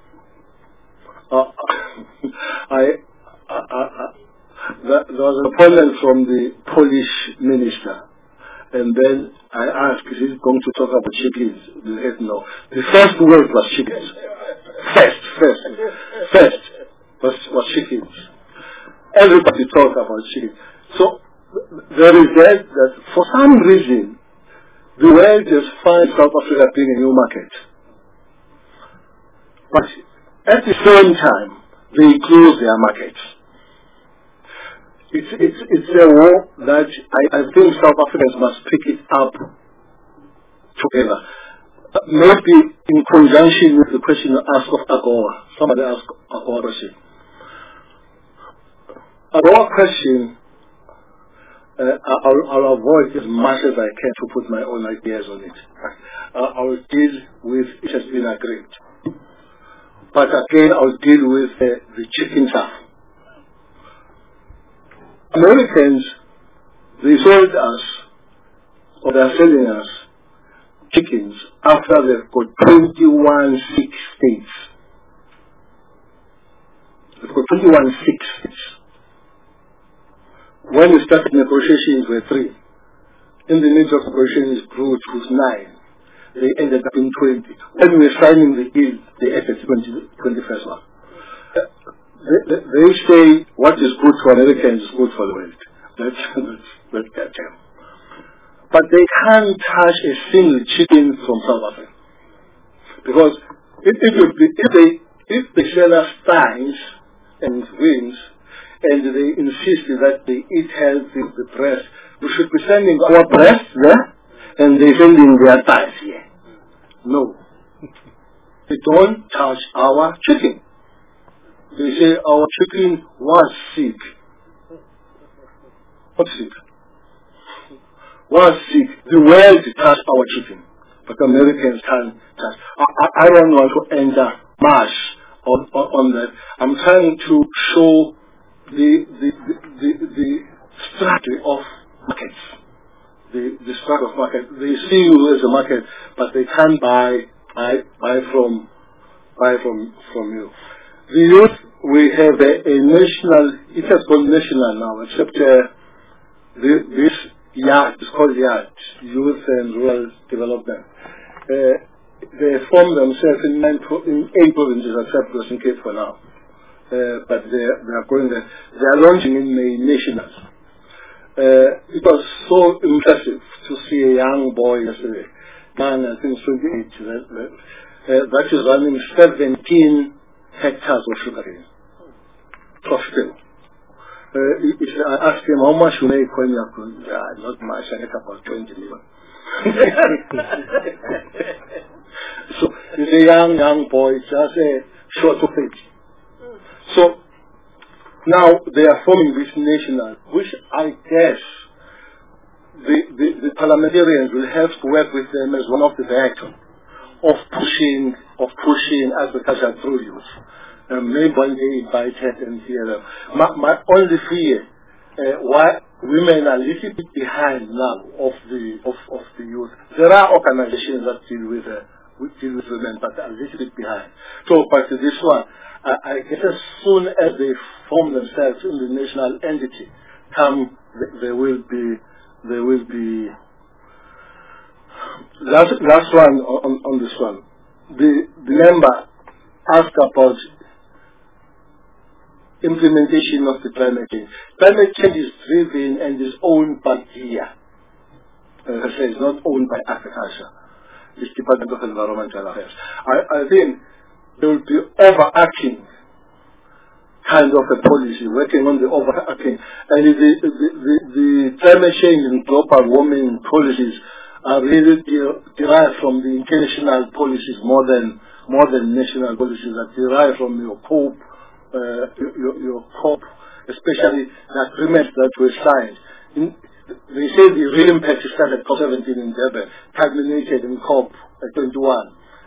There was an appointment from the Polish minister, and then I asked, is he going to talk about chickens? He said no. The first word was chickens. First was chickens. Everybody talked about chickens. So there is that for some reason, the world just finds South Africa being a new market. But at the same time, they close their markets. It's a war that I think South Africans must pick it up together. Maybe in conjunction with the question asked of AGOA. Somebody asked AGOA question. AGOA question, I'll avoid as much as I can to put my own ideas on it. I will deal with it has been agreed. But again, I'll deal with the chicken stuff. Americans, they sold us, or they're selling us, chickens after they've got 21 sick states. They've got 21 sick states. When we started negotiations were 3. In the midst of negotiations grew to 9. They ended up in 20. When we were signing the deal, they added 21st one. They say what is good for Americans is good for the world. That's their term. But they can't touch a single chicken from South Africa. Because if they sell us thighs and wings, and they insist that they eat healthy the breast, we should be sending our breasts there, and they sending their thighs here. No. They don't touch our chicken. They say our chicken was sick. What sick? Was sick. The world touched our chicken, but Americans can't touch. I don't want to enter much on that. I'm trying to show the strategy of markets. The strategy of market. They see you as a market, but they can't buy from you. The youth, we have a national, it has gone national now, except this YAD, it's called YAD, Youth and Rural Development. They formed themselves in 8 provinces except Western Cape for now. But they are going there. They are launching in the nationals. It was so impressive to see a young boy yesterday, man, I think 28, that is running 17 hectares of sugarcane. Profitable. If I ask him how much you make when you're going, not much, I make about 20 million. So he's a young boy, just a short of age. So now they are forming this national, which I guess the parliamentarians will have to work with them as one of the vectors of pushing agriculture through youth. Maybe one day invited and hear them. My only fear, why women are a little bit behind now of the youth. There are organizations that deal with women, but are a little bit behind. So, but this one, I guess as soon as they form themselves in the national entity, there will be. Last one on this one. The member asked about implementation of the climate change. Climate change is driven and is owned by DIA. As I say, it's not owned by agriculture. It's Department of Environmental Affairs. I think there will be overarching kind of a policy, working on the overarching. And the climate change and global warming policies are really derived from the international policies more than national policies that derive from your COP, your COP, especially the agreements that were signed. They say the real impact started at COP17 in Durban, culminated in COP21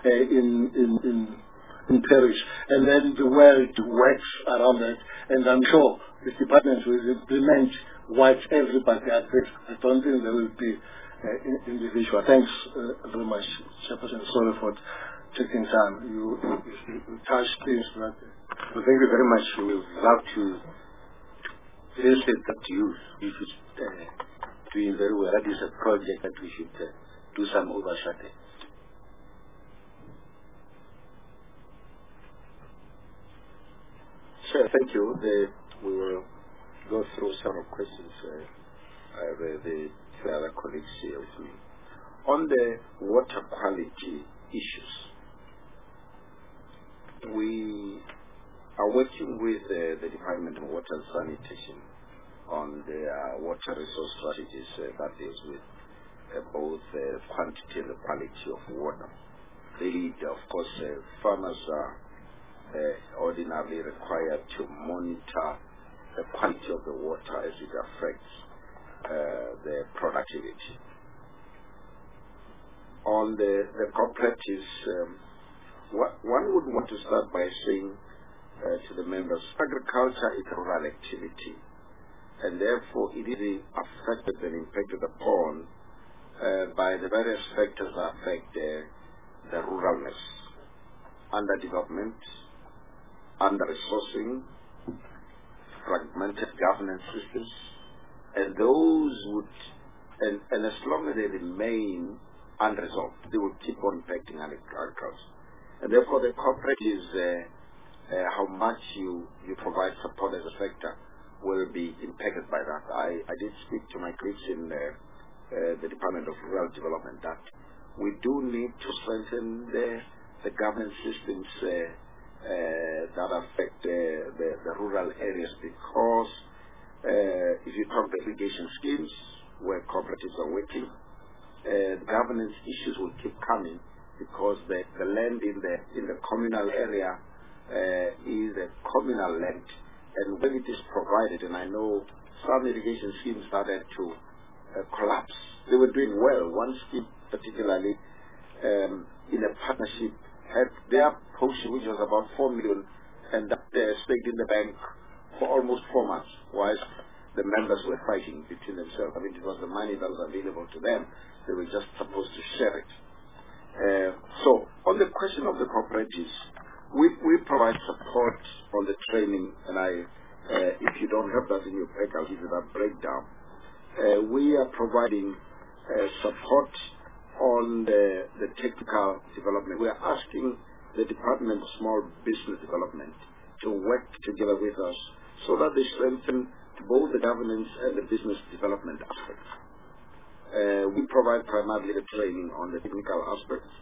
in Paris, and then the world works around that. And I'm sure the departments will implement what everybody agrees. I don't think there will be individual. Thanks very much, Chairperson. Sorry for taking time. You touched things that. Well, thank you very much. We would love to visit that youth. You should doing very well. That is a project that we should do some oversight. Sure, thank you. We will go through several questions. I have the other colleagues here with me. On the water quality issues, we are working with the Department of Water and Sanitation on the water resource strategies that deals with both the quantity and the quality of water. Of course, farmers are ordinarily required to monitor the quality of the water as it affects the productivity. On the cooperatives, one would want to start by saying to the members, agriculture is a rural activity, and therefore it is affected and impacted upon by the various factors that affect the ruralness: underdevelopment, under-resourcing, fragmented governance systems, and those and as long as they remain unresolved, they will keep on impacting agriculture. And therefore the cooperatives, how much you provide support as a sector will be impacted by that. I did speak to my colleagues in the Department of Rural Development that we do need to strengthen the governance systems that affect the rural areas, because if you talk the irrigation schemes where cooperatives are working, governance issues will keep coming because the land in the communal area is a communal land, and when it is provided, and I know some irrigation schemes started to collapse. They were doing well. One scheme particularly in a partnership had their portion, which was about 4 million, and that stayed in the bank for almost 4 months, whilst the members were fighting between themselves. I mean, it was the money that was available to them. They were just supposed to share it. So, on the question of the cooperatives, we provide support on the training, and if you don't have that in your pack, I'll give you that breakdown. We are providing support on the technical development. We are asking the Department of Small Business Development to work together with us so that they strengthen both the governance and the business development aspects. We provide primarily the training on the technical aspects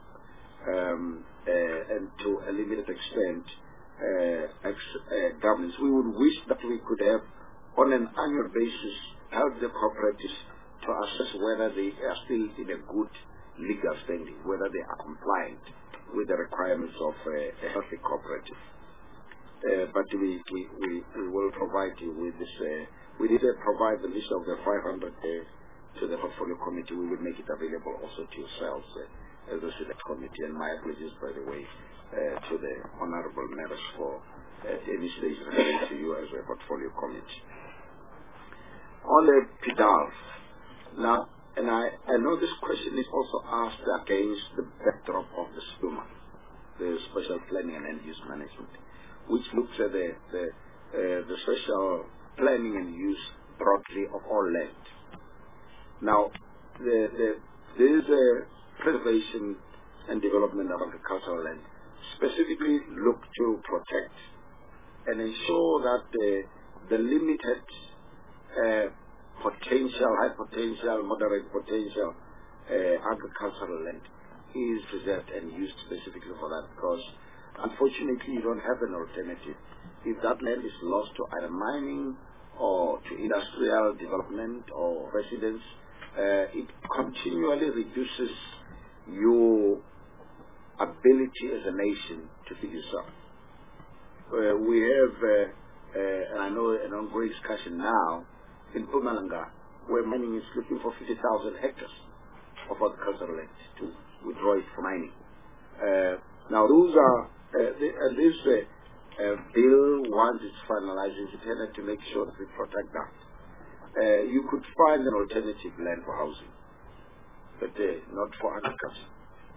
and to a limited extent governance. We would wish that we could have on an annual basis, help the cooperatives to assess whether they are still in a good legal standing, whether they are compliant with the requirements of a healthy cooperative. But we will provide you with this. We did provide the list of the 500 to the portfolio committee. We will make it available also to yourselves as a select committee. And my apologies, by the way, to the honorable members for any stage referring to you as a portfolio committee. On the PDALF, now, and I know this question is also asked against the backdrop of the SPUMA, the Special Planning and Land Use Management, which looks at the special planning and use broadly of all land. Now, there is a preservation and development of agricultural land, specifically look to protect and ensure that the limited potential, high potential, moderate potential agricultural land is preserved and used specifically for that, because unfortunately you don't have an alternative. If that land is lost to either mining or to industrial development or residence, it continually reduces your ability as a nation to feed yourself. We have, and I know an ongoing discussion now in Mpumalanga, where mining is looking for 50,000 hectares of agricultural land to withdraw it from mining. Now, those are, this bill, once it's finalized, is intended to make sure that we protect that. You could find an alternative land for housing, but not for agriculture.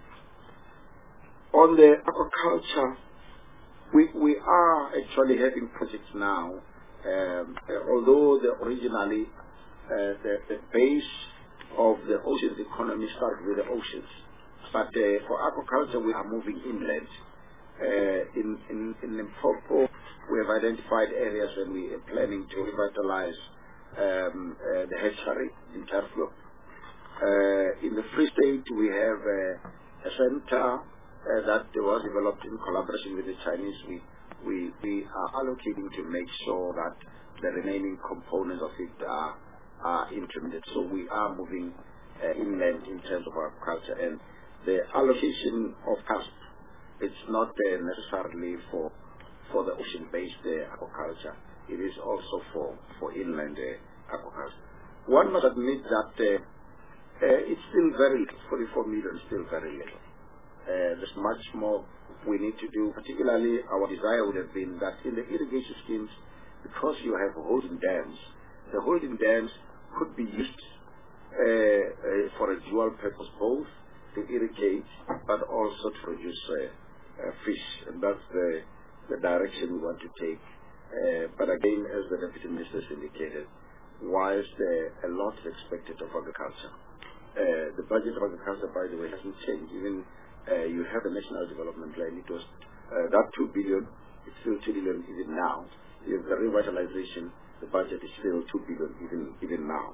On the aquaculture, we are actually having projects now, although originally the base of the oceans economy started with the oceans. But for aquaculture, we are moving inland. In Limpopo, we have identified areas when we are planning to revitalize the hatchery in Tarflo. In the Free State, we have a center that was developed in collaboration with the Chinese. We are allocating to make sure that the remaining components of it are implemented. So we are moving inland in terms of our culture, and the allocation of CASP, it's not necessarily for the ocean-based aquaculture. It is also for inland aquaculture. One must admit that it's still very little. 44 million is still very little. There's much more we need to do. Particularly, our desire would have been that in the irrigation schemes, because you have holding dams, the holding dams could be used for a dual purpose, both to irrigate but also to produce fish, and that's the direction we want to take. But again, as the Deputy Minister has indicated, whilst a lot is expected of agriculture, the budget of agriculture, by the way, hasn't changed. Even you have the National Development Plan. It was that 2 billion. It's still 2 billion even now. You have the revitalization. The budget is still 2 billion even now.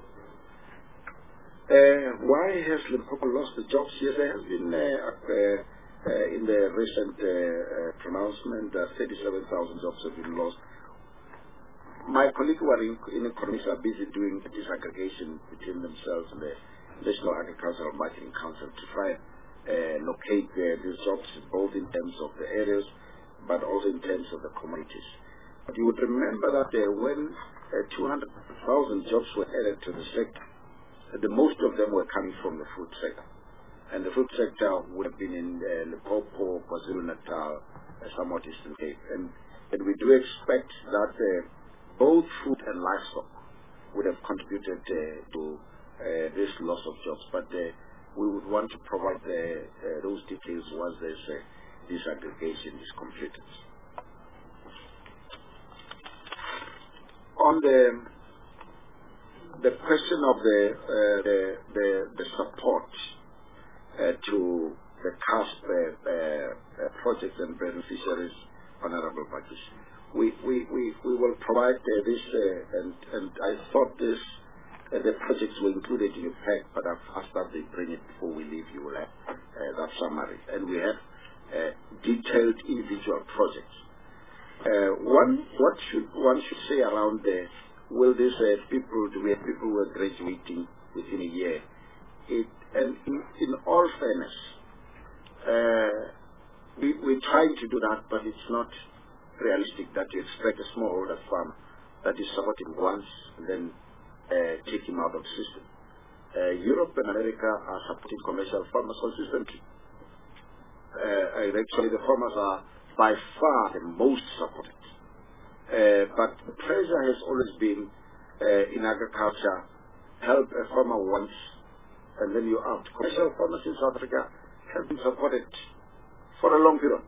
Why has Limpopo lost the jobs? Yes, there has been in the recent pronouncement that 37,000 jobs have been lost. My colleagues who are in economics are busy doing disaggregation between themselves and the National Agricultural Marketing Council to try locate these jobs, both in terms of the areas but also in terms of the commodities. But you would remember that when 200,000 jobs were added to the sector, the most of them were coming from the food sector. And the food sector would have been in Limpopo, KwaZulu-Natal, somewhat Eastern Cape. And we do expect that both food and livestock would have contributed to this loss of jobs. But we would want to provide those details once this aggregation is completed. On the question of the support to the CASP projects and beneficiaries, Honorable Patrice, we will provide this, and I thought this. The projects were included in your pack, but I've asked that they bring it before we leave. You will have that summary. And we have detailed individual projects. What one should say around the will these people, do we have people who are graduating within a year? And in all fairness, we're trying to do that, but it's not realistic that you expect a smallholder farm that is supported once and then take him out of the system. Europe and America are supporting commercial farmers consistently. And actually the farmers are by far the most supported. But the pressure has always been in agriculture, help a farmer once and then you're out. Commercial farmers in South Africa have been supported for a long period.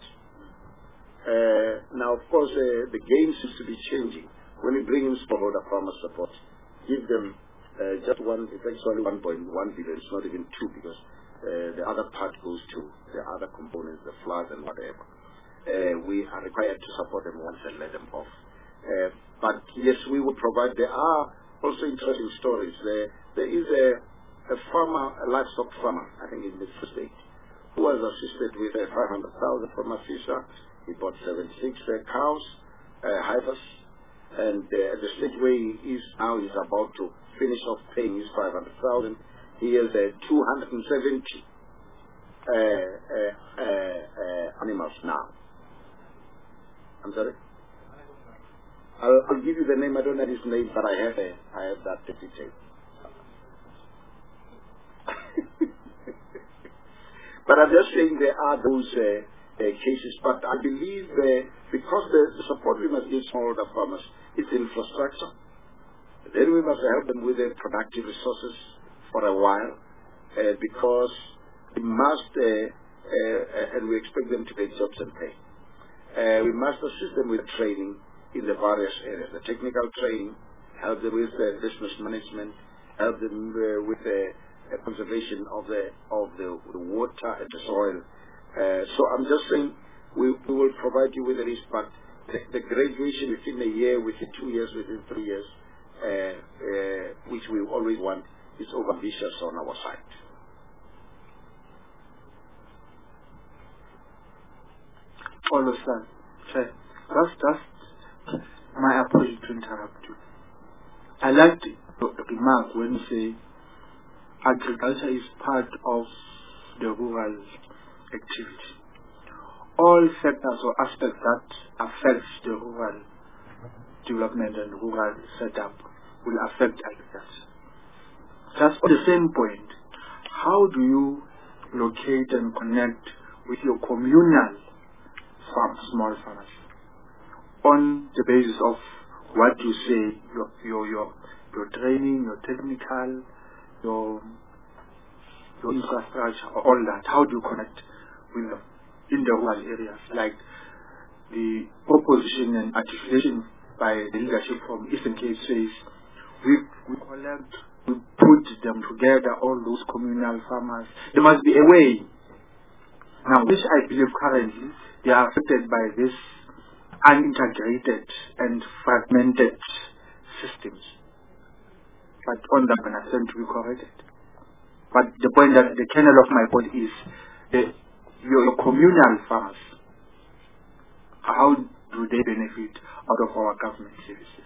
Now, of course, the game seems to be changing. When we bring in smallholder farmer support, give them just one, it's actually 1.1 billion, it's not even 2 because the other part goes to the other components, the floods and whatever. We are required to support them once and let them off. But yes, we will provide. There are also interesting stories. There is a farmer, a livestock farmer, I think in the state, who was assisted with 500,000 from a fisher. He bought 76 cows, heifers, and at the stage where he is now, he's about to finish off paying his 500,000. He has 270 animals now. I'm sorry? I'll give you the name. I don't know his name, but I have that detail. But I'm just saying there are those cases. But I believe because the support we must give smallholder farmers is infrastructure. Then we must help them with their productive resources for a while, because we must, and we expect them to get jobs and pay. We must assist them with training in the various areas, the technical training, help them with business management, help them with the conservation of the water and the soil. So I'm just saying we will provide you with the list, but the graduation within a year, within 2 years, within 3 years, which we always want, is over-ambitious on our side. Understand. That's my apology to interrupt you. I like the remark when you say agriculture is part of the rural activity. All sectors or aspects that affect the rural development and rural setup will affect agriculture. Just on the same point, how do you locate and connect with your communal small farmers on the basis of what you say, your training, your technical, your infrastructure, all that? How do you connect with them in the rural areas? Like the proposition and articulation by the leadership from Eastern Cape says, we collect, we put them together, all those communal farmers. There must be a way. Now, which I believe currently they are affected by this unintegrated and fragmented systems. But on that one, I stand to be corrected. But the point that the kernel of my point is your communal farmers. How do they benefit out of our government services?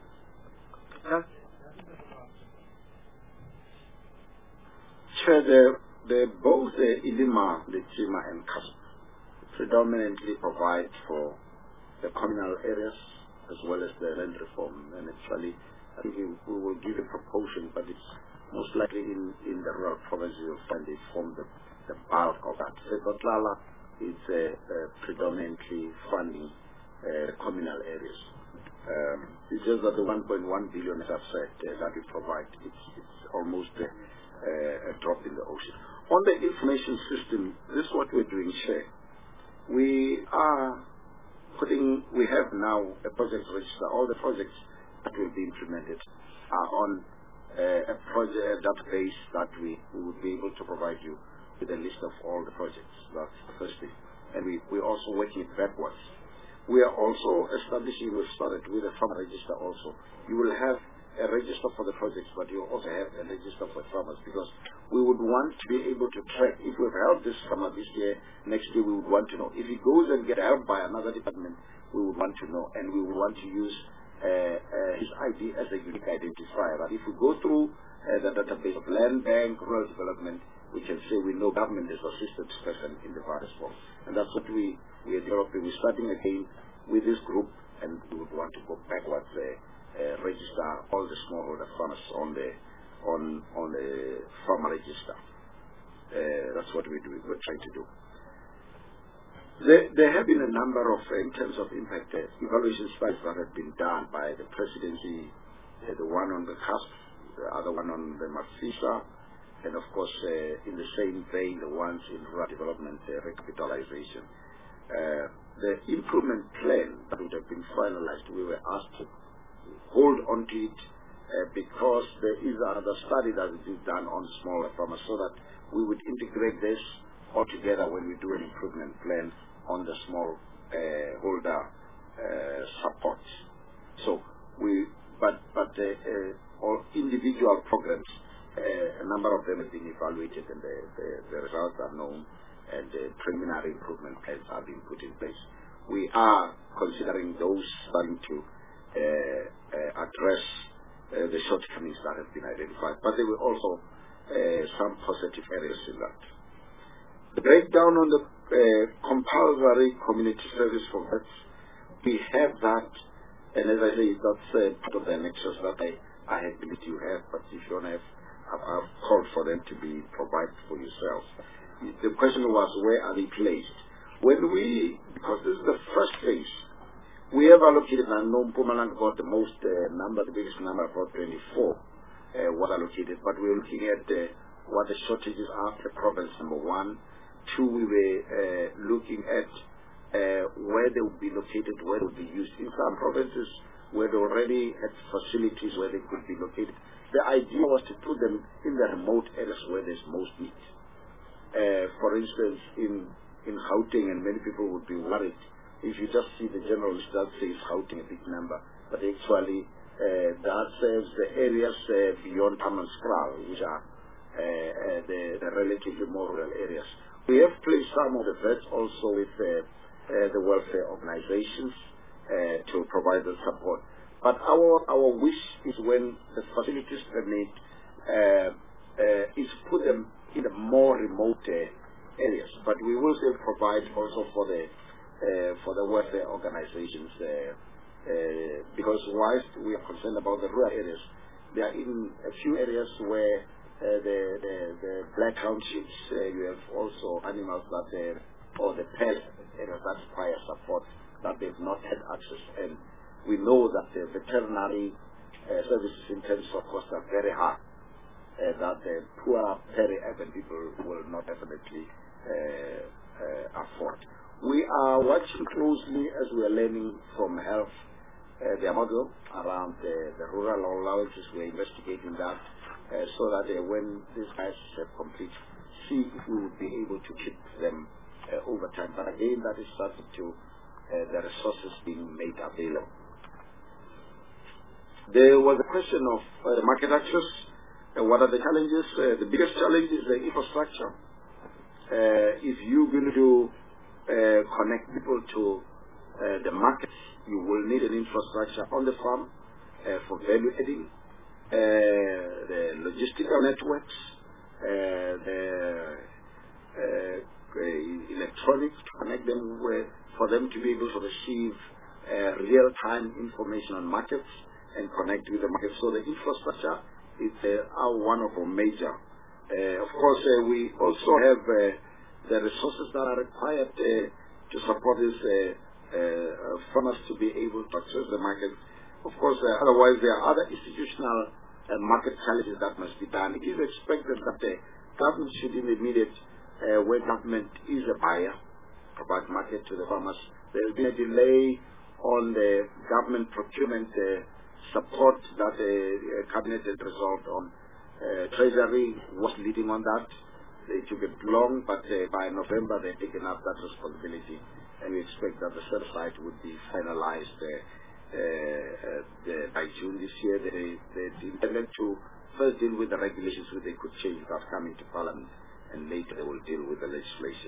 Sure, both ILIMA, the CIMA and CASP predominantly provide for the communal areas as well as the land reform. And actually, I think we will give a proportion, but it's most likely in the rural provinces you'll find they form the bulk of that. Sekotlala is predominantly funding communal areas. It's just that the 1.1 billion, as I've said, that we provide, it's almost a drop in the ocean. On the information system, this is what we're doing, Share. We have now a project register. All the projects that will be implemented are on a project database that we will be able to provide you with a list of all the projects. That's the first thing. And we're also working backwards. We are also establishing, we've started with a farmer register also. You will have a register for the projects, but you also have a register for farmers, because we would want to be able to track. If we've helped this farmer this year, next year we would want to know. If he goes and get helped by another department, we would want to know, and we would want to use his ID as a unique identifier. But if we go through the database of Land Bank, Rural Development, we can say we know government has assisted this person in the various forms. And that's what we are developing. We're starting again with this group, and we would want to go backwards, register all the smallholder farmers on the farmer register. That's what we're trying to do. There have been a number of, in terms of impact, evaluation studies that have been done by the presidency, the one on the cusp, the other one on the Mafisa, and of course, in the same vein, the ones in rural development, recapitalization. The improvement plan that would have been finalized, we were asked to hold on to it because there is another study that is done on smaller farmers, so that we would integrate this all together when we do an improvement plan on the small holder support. So all individual programs, a number of them have been evaluated, and the results are known, and preliminary improvement plans are being put in place. We are considering those starting to address the shortcomings that have been identified, but there were also some positive areas in that. The breakdown on the compulsory community service for vets, we have that, and as I say, that's part of the annexes that I have believed you have, but if you don't have, I've called for them to be provided for yourselves. The question was, where are they placed? Because this is the first phase, we have allocated, I know Mpumalanga got the most the biggest number, about 24 was allocated, but we're looking at what the shortages are per province, number one. Two, we were looking at where they would be located, where they would be used. In some provinces where they already had facilities where they could be located, the idea was to put them in the remote areas where there's most need. For instance, in Gauteng, and many people would be worried if you just see the general list that says Gauteng, a big number, but actually that serves the areas beyond Hammanskraal, which are the relatively more rural areas. We have placed some of the vets also with the welfare organizations to provide the support. But our wish is, when the facilities permit, is put them in the more remote areas. But we will still provide also for the welfare organizations, because whilst we are concerned about the rural areas, there are in a few areas where the black townships, you have also animals that or the pet areas that require support that they've not had access. And we know that the veterinary services in terms of cost are very high, that the poor peri-urban people will not definitely afford. We are watching closely as we are learning from health, their model around the rural allowances. We're investigating that so that when these guys have complete, see if we would be able to keep them over time. But again, that is subject to the resources being made available. There was a question of market access. What are the challenges? The biggest challenge is the infrastructure. If you're going to connect people to the markets, you will need an infrastructure on the farm for value adding, the logistical networks, the electronics to connect them for them to be able to receive real-time information on markets and connect with the market. So the infrastructure is one of our major. Of course, we also have the resources that are required to support these farmers to be able to access the market. Of course, otherwise there are other institutional market challenges that must be done. It is expected that the government should, in the immediate, where government is a buyer, provide market to the farmers. There has been a delay on the government procurement support that the cabinet had resolved on. Treasury was leading on that. They took it long, but by November they've taken up that responsibility, and we expect that the set site would be finalized by June this year. They intended to first deal with the regulations so they could change without coming to Parliament, and later they will deal with the legislation.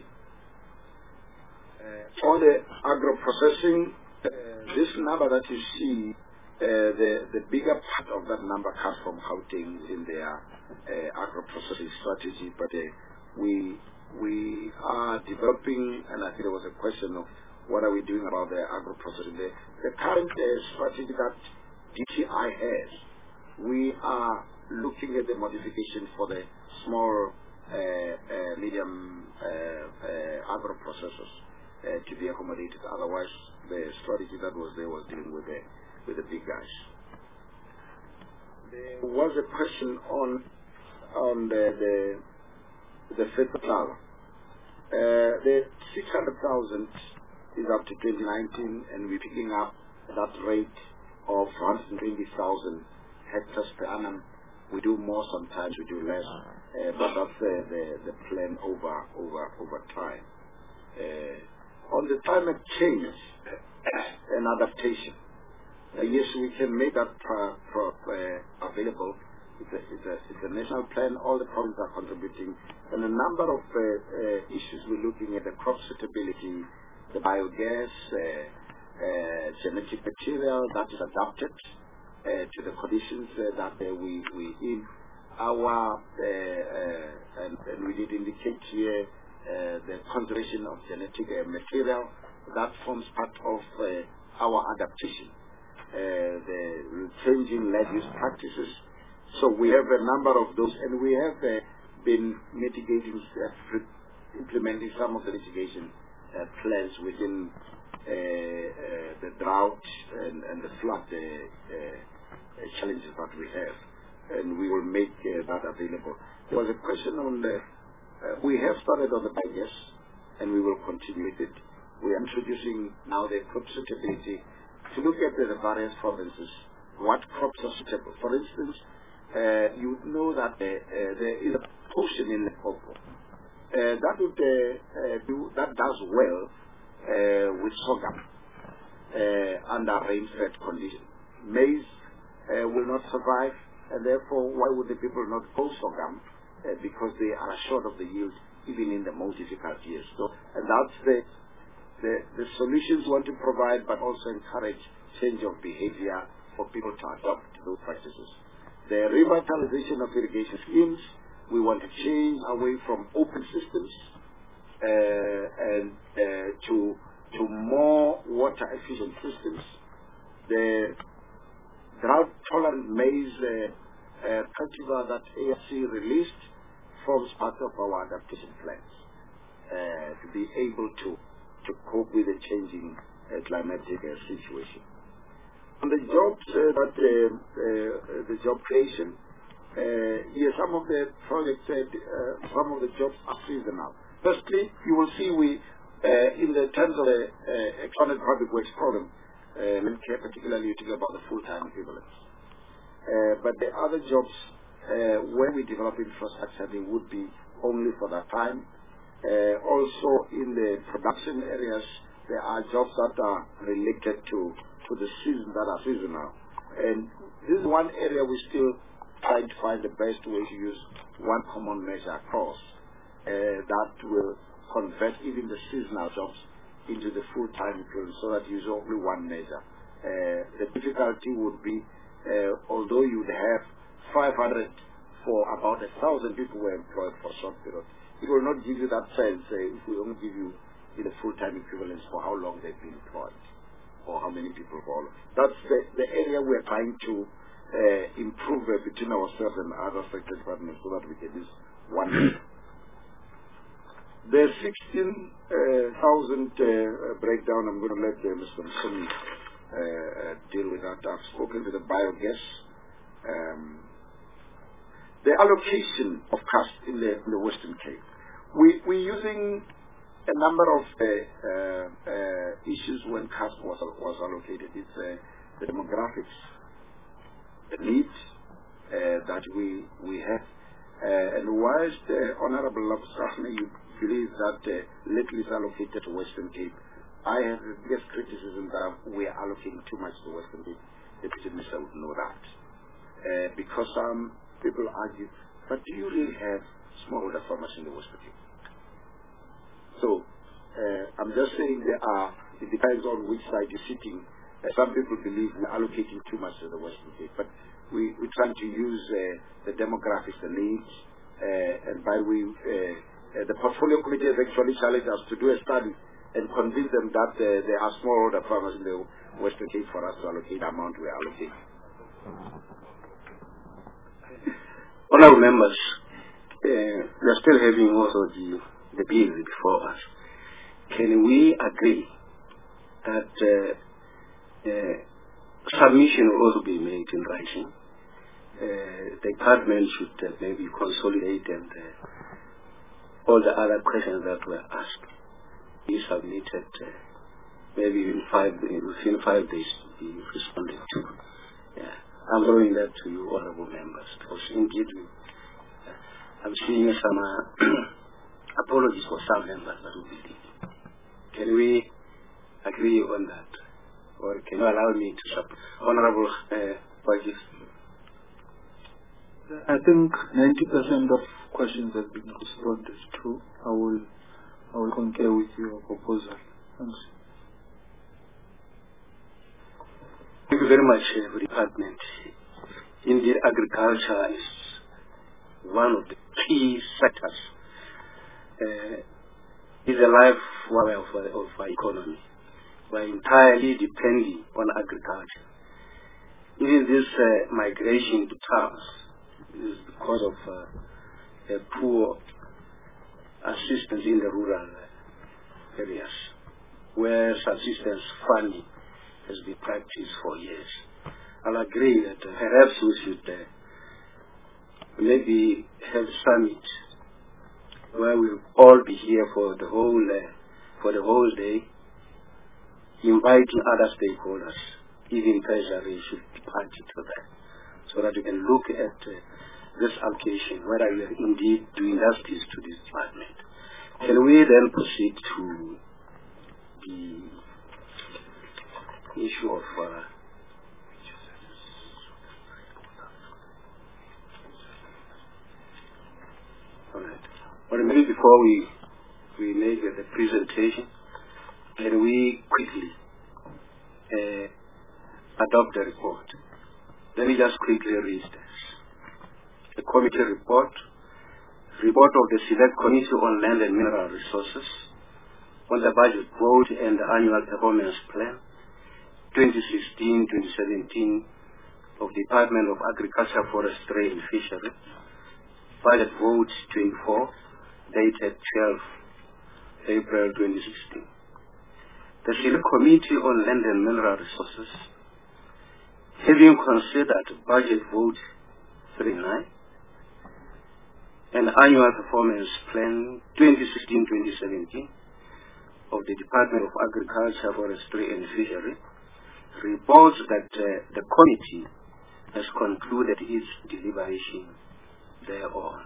On the agro-processing, this number that you see the bigger part of that number comes from Gauteng in their agro-processing strategy, but we are developing, and I think there was a question of what are we doing about the agro-processing. The current strategy that DTI has, we are looking at the modification for the small, medium agro-processors to be accommodated. Otherwise, the strategy that was there was dealing with the big guys. There was a question on the fifth flower. The 600,000 is up to 2019, and we're picking up that rate of 120,000 hectares per annum. We do more sometimes, we do less, but that's the plan over time. On the climate change and adaptation, yes, we can make that available. It's a national plan. All the provinces are contributing, and a number of issues we're looking at: the crop suitability, the biogas, genetic material that is adapted to the conditions that we in. Our and we did indicate here the conservation of genetic material that forms part of our adaptation. The changing land use practices. So we have a number of those, and we have been mitigating, implementing some of the mitigation plans within the drought and the flood challenges that we have, and we will make that available. There was a question on we have started on the biogas, and we will continue with it. We are introducing now the crop suitability to look at the various provinces, what crops are suitable. For instance, you know that there is a portion in the cocoa that does well with sorghum under rain-fed conditions. Maize will not survive, and therefore, why would the people not grow sorghum? Because they are short of the yield even in the most difficult years. So, and that's the solutions we want to provide, but also encourage change of behavior for people to adopt those practices. The revitalization of irrigation schemes, we want to change away from open systems and to more water efficient systems. The drought-tolerant maize cultivar that AFC released forms part of our adaptation plans to be able to cope with the changing climatic situation. On the jobs, the job creation, yes, some of the projects, some of the jobs are seasonal. Firstly, you will see we, in the terms of the expanded public works program, particularly you talk about the full-time equivalents. But the other jobs, when we develop infrastructure, they would be only for that time. Also, in the production areas, there are jobs that are related to the season, that are seasonal. And this is one area we still try to find the best way to use one common measure across that will convert even the seasonal jobs into the full-time equivalent, so that you use only one measure. The difficulty would be, although you would have 500 for about 1,000 people who are employed for a short period, it will not give you that sense if we only give you in a full-time equivalence for how long they've been employed or how many people follow. That's the area we're trying to improve between ourselves and other sector departments so that we can use one measure. The 16,000 breakdown, I'm going to let Mr. Msumi deal with that. I've spoken to the biogas. The allocation of cost in the Western Cape. We're using a number of issues when cost was allocated. It's the demographics, the needs that we have. And whilst Honorable Lafsahne, you believe that little is allocated to Western Cape, I have the biggest criticism that we are allocating too much to Western Cape. The Deputy Minister would know that. Because some people argue, but do you really have smallholder farmers in the Western Cape? So, I'm just saying it depends on which side you're sitting. Some people believe we're allocating too much to the Western Cape, but we're trying to use the demographics, the needs, and the portfolio committee has actually challenged us to do a study and convince them that there are smallholder farmers in the Western Cape for us to allocate the amount we allocate. Honourable members, we are still having also the bill before us. Can we agree that submission will also be made in writing? The department should maybe consolidate and all the other questions that were asked be submitted maybe within 5 days to be responded to. Yeah. I'm throwing that to you, honourable members, because indeed I'm seeing some apologies for some members that will be leaving. Can we agree on that? Or can you allow me to support? Honourable Burgess. I think 90% of questions have been responded to. I will concur with your proposal. Thanks. Thank you very much, Department. Indeed, agriculture is one of the key sectors. It's the life of our economy. We're entirely depending on agriculture. Even this migration to towns is because of poor assistance in the rural areas, where subsistence farming has been practiced for years. I'll agree that perhaps we should maybe have a summit where we'll all be here for the whole day, inviting other stakeholders, even Treasury should be party to that, so that we can look at this allocation, whether we are indeed doing justice to this department. Can we then proceed to the issue of all right. But maybe before we make the presentation, can we quickly adopt the report? Let me just quickly read this. The committee report of the Select Committee on Land and Mineral Resources on the budget vote and the annual performance plan 2016-2017 of the Department of Agriculture, Forestry and Fishery. Budget vote 24, dated 12 April 2016. The Select Committee on Land and Mineral Resources, having considered budget vote 39 and annual performance plan 2016-2017 of the Department of Agriculture, Forestry and Fishery, reports that the committee has concluded its deliberation thereon.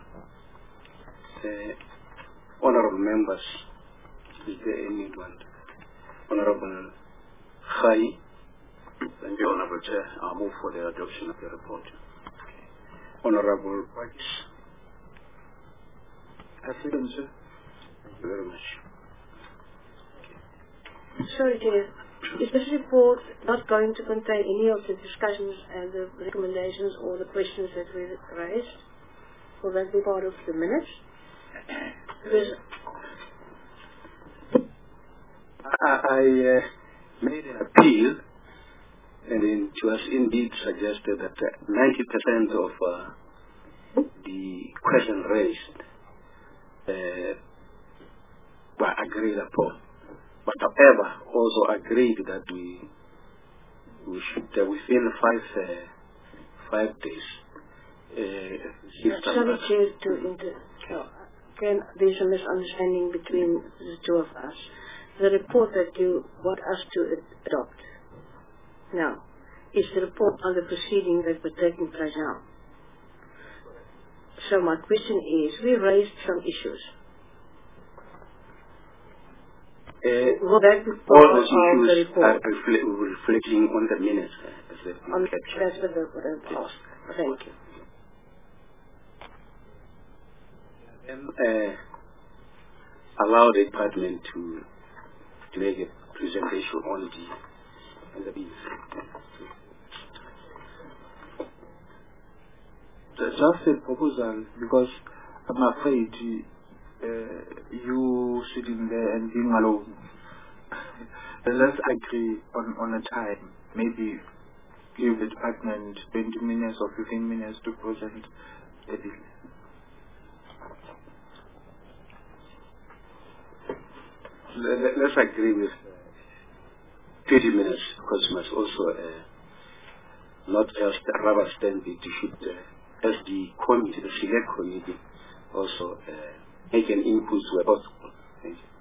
Honourable members, is there anyone? Honourable Khai. Thank you, Honourable Chair. I'll move for the adoption of the report. Honourable Burgess. Second, sir. Thank you very much. Sorry, Chair. Is this report not going to contain any of the discussions and the recommendations or the questions that we raised? Will that be part of the minutes? I made an appeal, and it was indeed suggested that 90% of the questions raised were agreed upon. But however, also agreed that we should, within 5 days, sorry, Chair, again, there's a misunderstanding between the two of us. The report that you want us to adopt now is the report on the proceeding that we're taking place now. So my question is, we raised some issues. Will that be part all those of the issues report? are reflecting on the minutes as they've been captured. That's what I'm asking. Thank you. Allow the department to make a presentation on and the bees. Just a proposal, because I'm afraid you sitting there and being alone. Let's agree on a time. Maybe give the department 20 minutes or 15 minutes to present the bill. Let's agree with 20 minutes, because we must also not just rubber stamp it. You should, as the committee, the select committee, also make an input where possible. Thank you.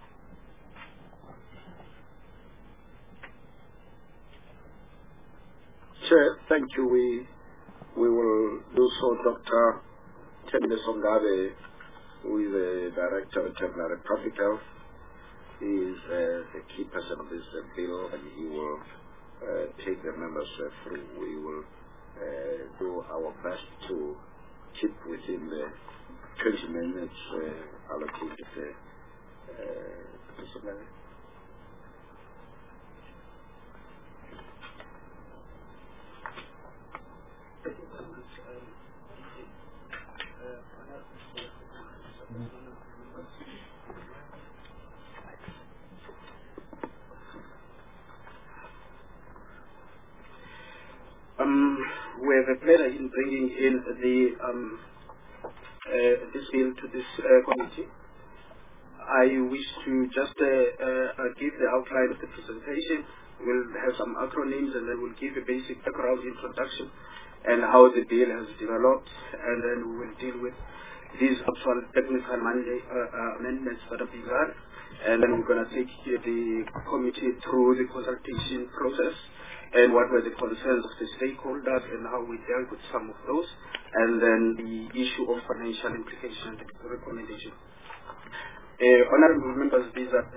Chair, thank you. We will do so. Dr. Tembile Songabe, who is the Director of Veterinary Public Health, is the key person of this bill, and he will take the members through. We will do our best to keep within the 20 minutes allocated. We have a pleasure in bringing in this bill to this committee. I wish to just give the outline of the presentation. We'll have some acronyms, and then we'll give a basic background introduction and how the bill has developed, and then we will deal with these actual technical amendments that have been done, and then we're going to take the committee through the consultation process and what were the concerns of the stakeholders and how we dealt with some of those, and then the issue of financial implication and recommendation. Honorable members, these are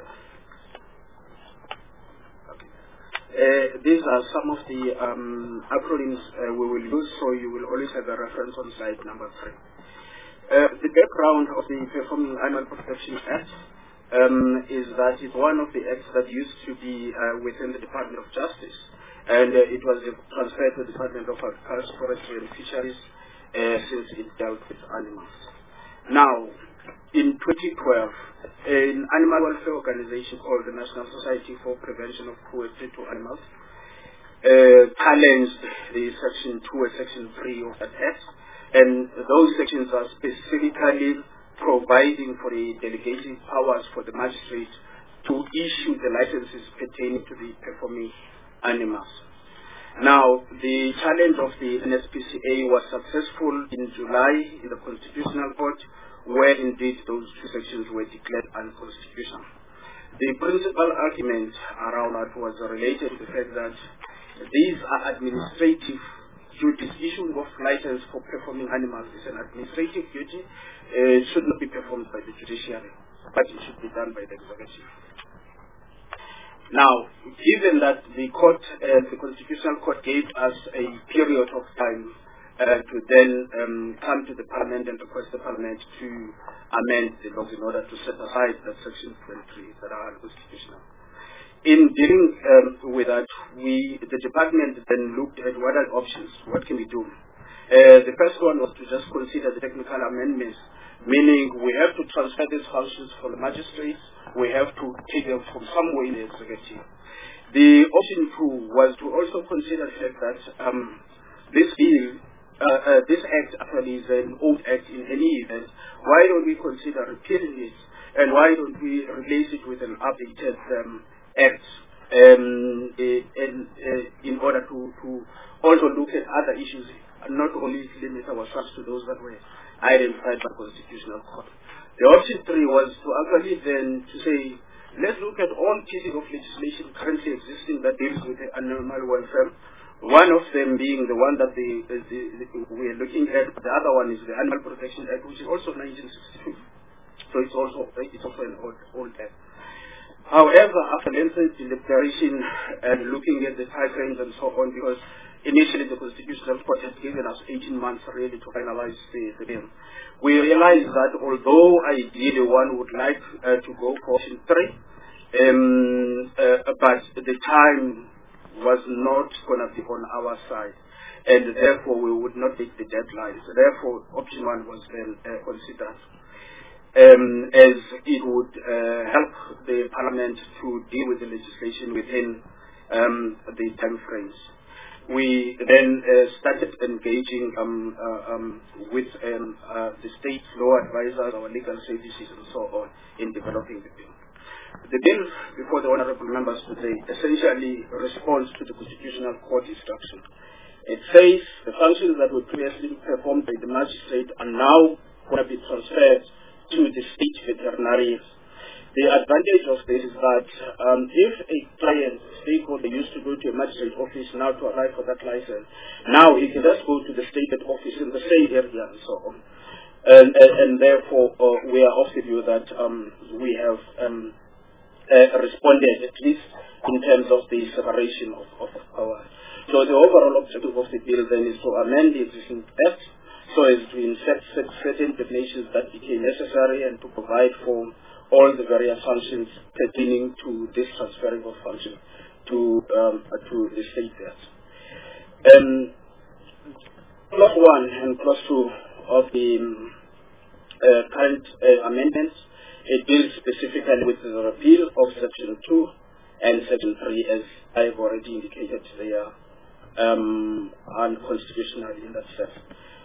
some of the acronyms we will use, so you will always have a reference on slide number 3. The background of the Performing Animal Protection Act is that it's one of the acts that used to be within the Department of Justice, and it was transferred to the Department of Agriculture, Forestry and Fisheries since it dealt with animals. Now, in 2012, an animal welfare organization called the National Society for Prevention of Cruelty to Animals challenged the Section 2 and Section 3 of that Act, and those sections are specifically providing for the delegating powers for the magistrate to issue the licenses pertaining to the performing animals. Now, the challenge of the NSPCA was successful in July in the Constitutional Court, where indeed those two sections were declared unconstitutional. The principal argument around that was related to the fact that these are administrative duties. Issuing of license for performing animals is an administrative duty. It should not be performed by the judiciary, but it should be done by the executive. Now, given that the court, the Constitutional Court gave us a period of time to then come to the Parliament and request the Parliament to amend the laws in order to set aside that Section 23 that are unconstitutional. In dealing with that, the department then looked at what are options, what can we do. The first one was to just consider the technical amendments, meaning we have to transfer these functions from the magistrates, we have to take them from somewhere in the executive. The option 2 was to also consider the fact that this bill, this act actually is an old act in any event. Why don't we consider repealing it, and why don't we replace it with an updated act in order to also look at other issues, and not only limit ourselves to those that were identified by the Constitutional Court. The option 3 was to actually then to say, let's look at all pieces of legislation currently existing that deals with the animal welfare. One of them being the one that we are looking at. The other one is the Animal Protection Act, which is also 1962. So it's also an old act. However, after lengthy deliberation and looking at the time frames and so on, because initially the Constitutional Court had given us 18 months really to finalize the bill, we realized that although ideally one would like to go for option 3, but the time was not going to be on our side, and therefore we would not meet the deadlines. Therefore, option 1 was then considered, as it would help the Parliament to deal with the legislation within the time frames. We then started engaging with the state law advisors, our legal services, and so on, in developing the bill. The bill before the honourable members today essentially responds to the Constitutional Court instruction. It says the functions that were previously performed by the magistrate are now going to be transferred to the state veterinarians. The advantage of this is that if a client, stakeholder, used to go to a magistrate office now to apply for that license, now he can just go to the state vet office in the same area and so on. And therefore, we are of the view that we have responded, at least in terms of the separation of power. So the overall objective of the bill then is to amend the existing act so as to insert certain definitions that became necessary and to provide for all the various functions pertaining to this transferring of function to the state vet. Clause 1 and Clause 2 of the current amendments, it deals specifically with the repeal of Section 2 and Section 3, as I have already indicated. They are unconstitutional in that sense.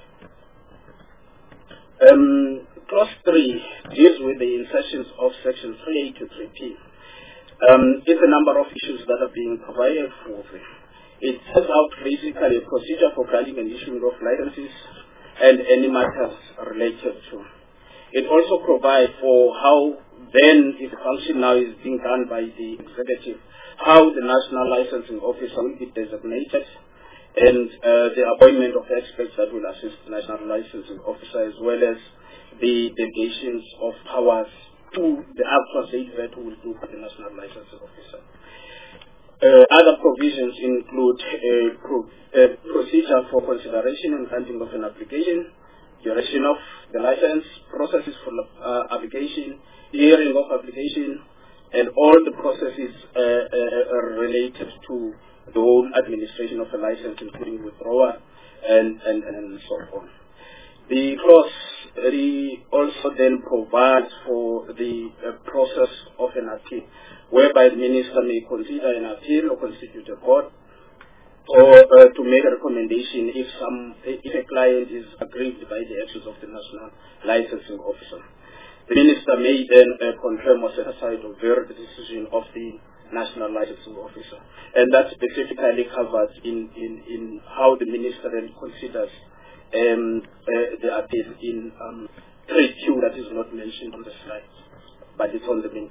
Clause 3 deals with the insertions of Section 3A to 3P. It's a number of issues that are being provided for. It sets out basically a procedure for granting and issuing of licenses and any matters related to. It also provides for how then, if the function now is being done by the executive, how the national licensing officer will be designated, and the appointment of experts that will assist the national licensing officer, as well as the delegations of powers to the actual state vet who will do for the national licensing officer. Other provisions include a procedure for consideration and granting of an application, duration of the license, processes for application, hearing of application, and all the processes related to the whole administration of a license, including withdrawal and so on. The clause 3 also then provides for the process of an appeal, whereby the minister may consider an appeal or constitute a court, or to make a recommendation if a client is aggrieved by the actions of the national licensing officer. The minister may then confirm or set aside or vary the decision of the national licensing officer, and that's specifically covered in how the minister then considers the appeal in 3Q, that is not mentioned on the slide, but it's on the main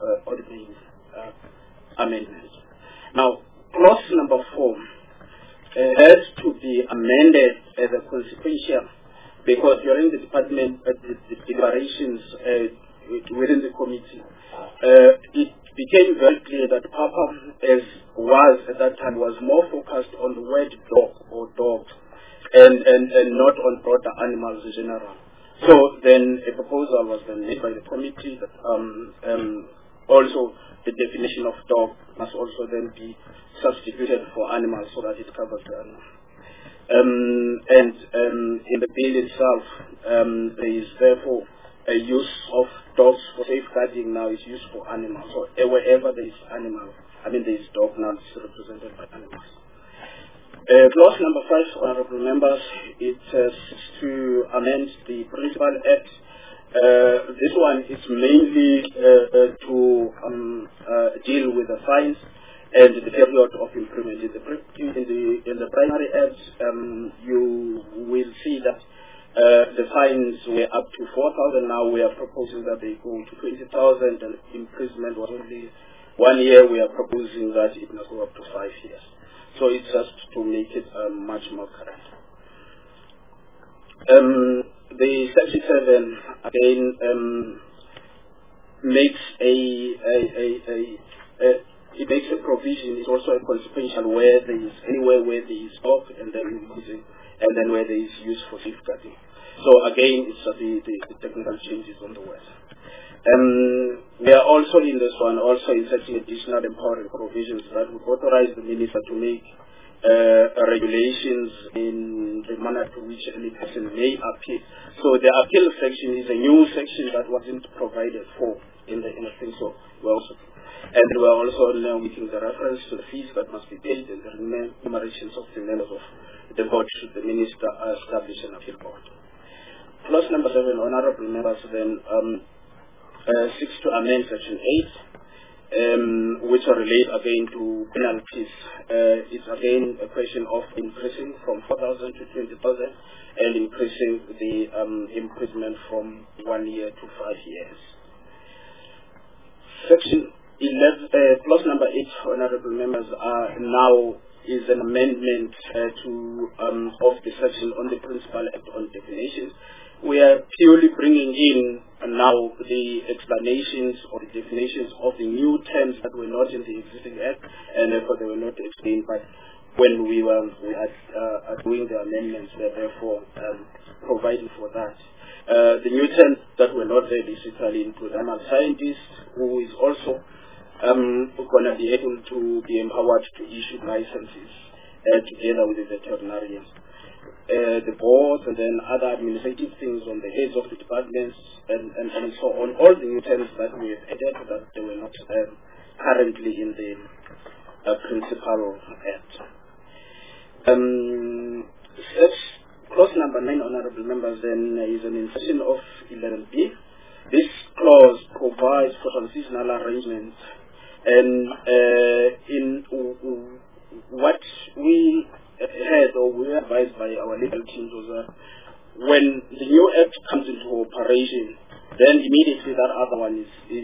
amendment. Now, clause number 4 has to be amended as a consequential, because during the department the deliberations within the committee, it became very clear that PAPA, as was at that time, was more focused on the word dog or dogs, and not on broader animals in general. So then a proposal was then made by the committee that also the definition of dog must also then be substituted for animals so that it covers the animal. And in the bill itself, there is therefore a use of dogs for safeguarding now is used for animals. So wherever there is animal, there is dog now is represented by animals. Clause number 5, honourable members, it seeks to amend the Principal Act. This one is mainly to deal with the fines and the period of imprisonment. In the Primary Act, you will see that the fines were up to 4,000. Now we are proposing that they go to 20,000, and imprisonment was only 1 year. We are proposing that it must go up to 5 years. So it's just to make it much more correct. The Section 7 again makes it makes a provision. It's also a consequential where there is anywhere where there is dog and then where there is use for safeguarding. So again, it's the technical changes on the word. We are also in this one, also inserting additional empowering provisions that would authorize the minister to make regulations in the manner to which any person may appeal. So the appeal section is a new section that wasn't provided for in the thing. So we're also now making the reference to the fees that must be paid and the remunerations of the members of the board should the minister establish an appeal board. Clause number 7, honorable members, then seeks to amend section 8, which are relate again to penalties. It's again a question of increasing from 4,000 to 20,000 and increasing the imprisonment from 1 year to 5 years. Section 11, clause number 8, honorable members, now is an amendment of the section on the Principal Act on Definitions. We are purely bringing in now the explanations or the definitions of the new terms that were not in the existing Act, and therefore they were not explained. But when we are doing the amendments, we are therefore providing for that. The new terms that were not there basically include animal scientists, who is also going to be able to be empowered to issue licenses together with the veterinarians. The boards and then other administrative things on the heads of the departments and so on. All the new terms that we have added that they were not currently in the Principal Act. Clause number 9, honorable members, then is an insertion of 11B. This clause provides for transitional arrangements, and in what we had or we were advised by our legal teams was that when the new Act comes into operation, then immediately that other one is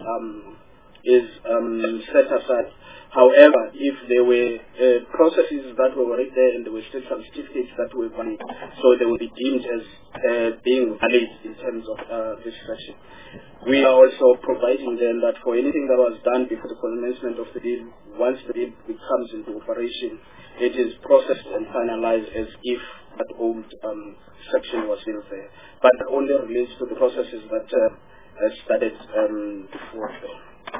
set aside. However, if there were processes that were already there and there were still some certificates that were valid, so they will be deemed as being valid in terms of this section. We are also providing then that for anything that was done before the commencement of the bill, once the bill comes into operation, it is processed and finalized as if that old section was still there. But it only relates to the processes that started before there.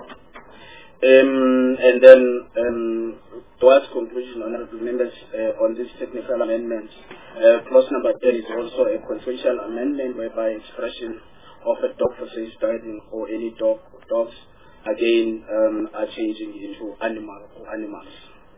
And then towards conclusion, honorable members, on this technical amendment, clause number 10 is also a consensual amendment whereby expression of a dog for safeguarding or any dogs again are changing into animals.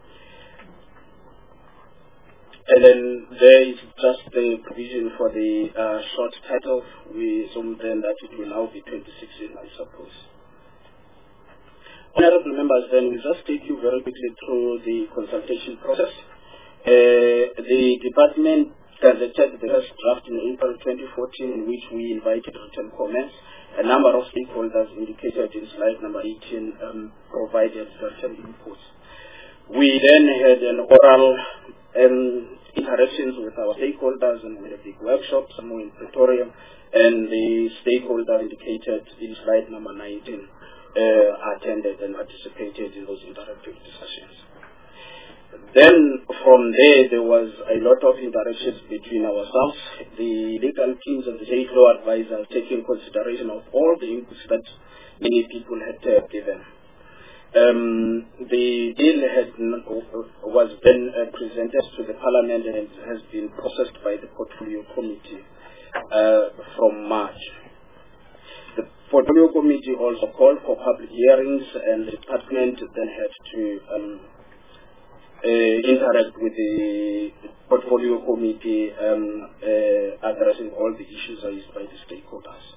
And then there is just the provision for the short title. We assume then that it will now be 2016, I suppose. Honorable members, then we just take you very quickly through the consultation process. The department gazetted the first draft in April 2014, in which we invited written comments. A number of stakeholders indicated in slide number 18 provided written inputs. We then had an oral interactions with our stakeholders, and we had a big workshop somewhere in Pretoria, and the stakeholder indicated in slide number 19 attended and participated in those interactive discussions. Then from there was a lot of interactions between ourselves, the legal teams and the state law advisors, taking consideration of all the inputs that many people had given. The bill was then presented to the Parliament and has been processed by the Portfolio Committee from March. The Portfolio Committee also called for public hearings, and the department then had to interact with the Portfolio Committee, addressing all the issues raised by the stakeholders.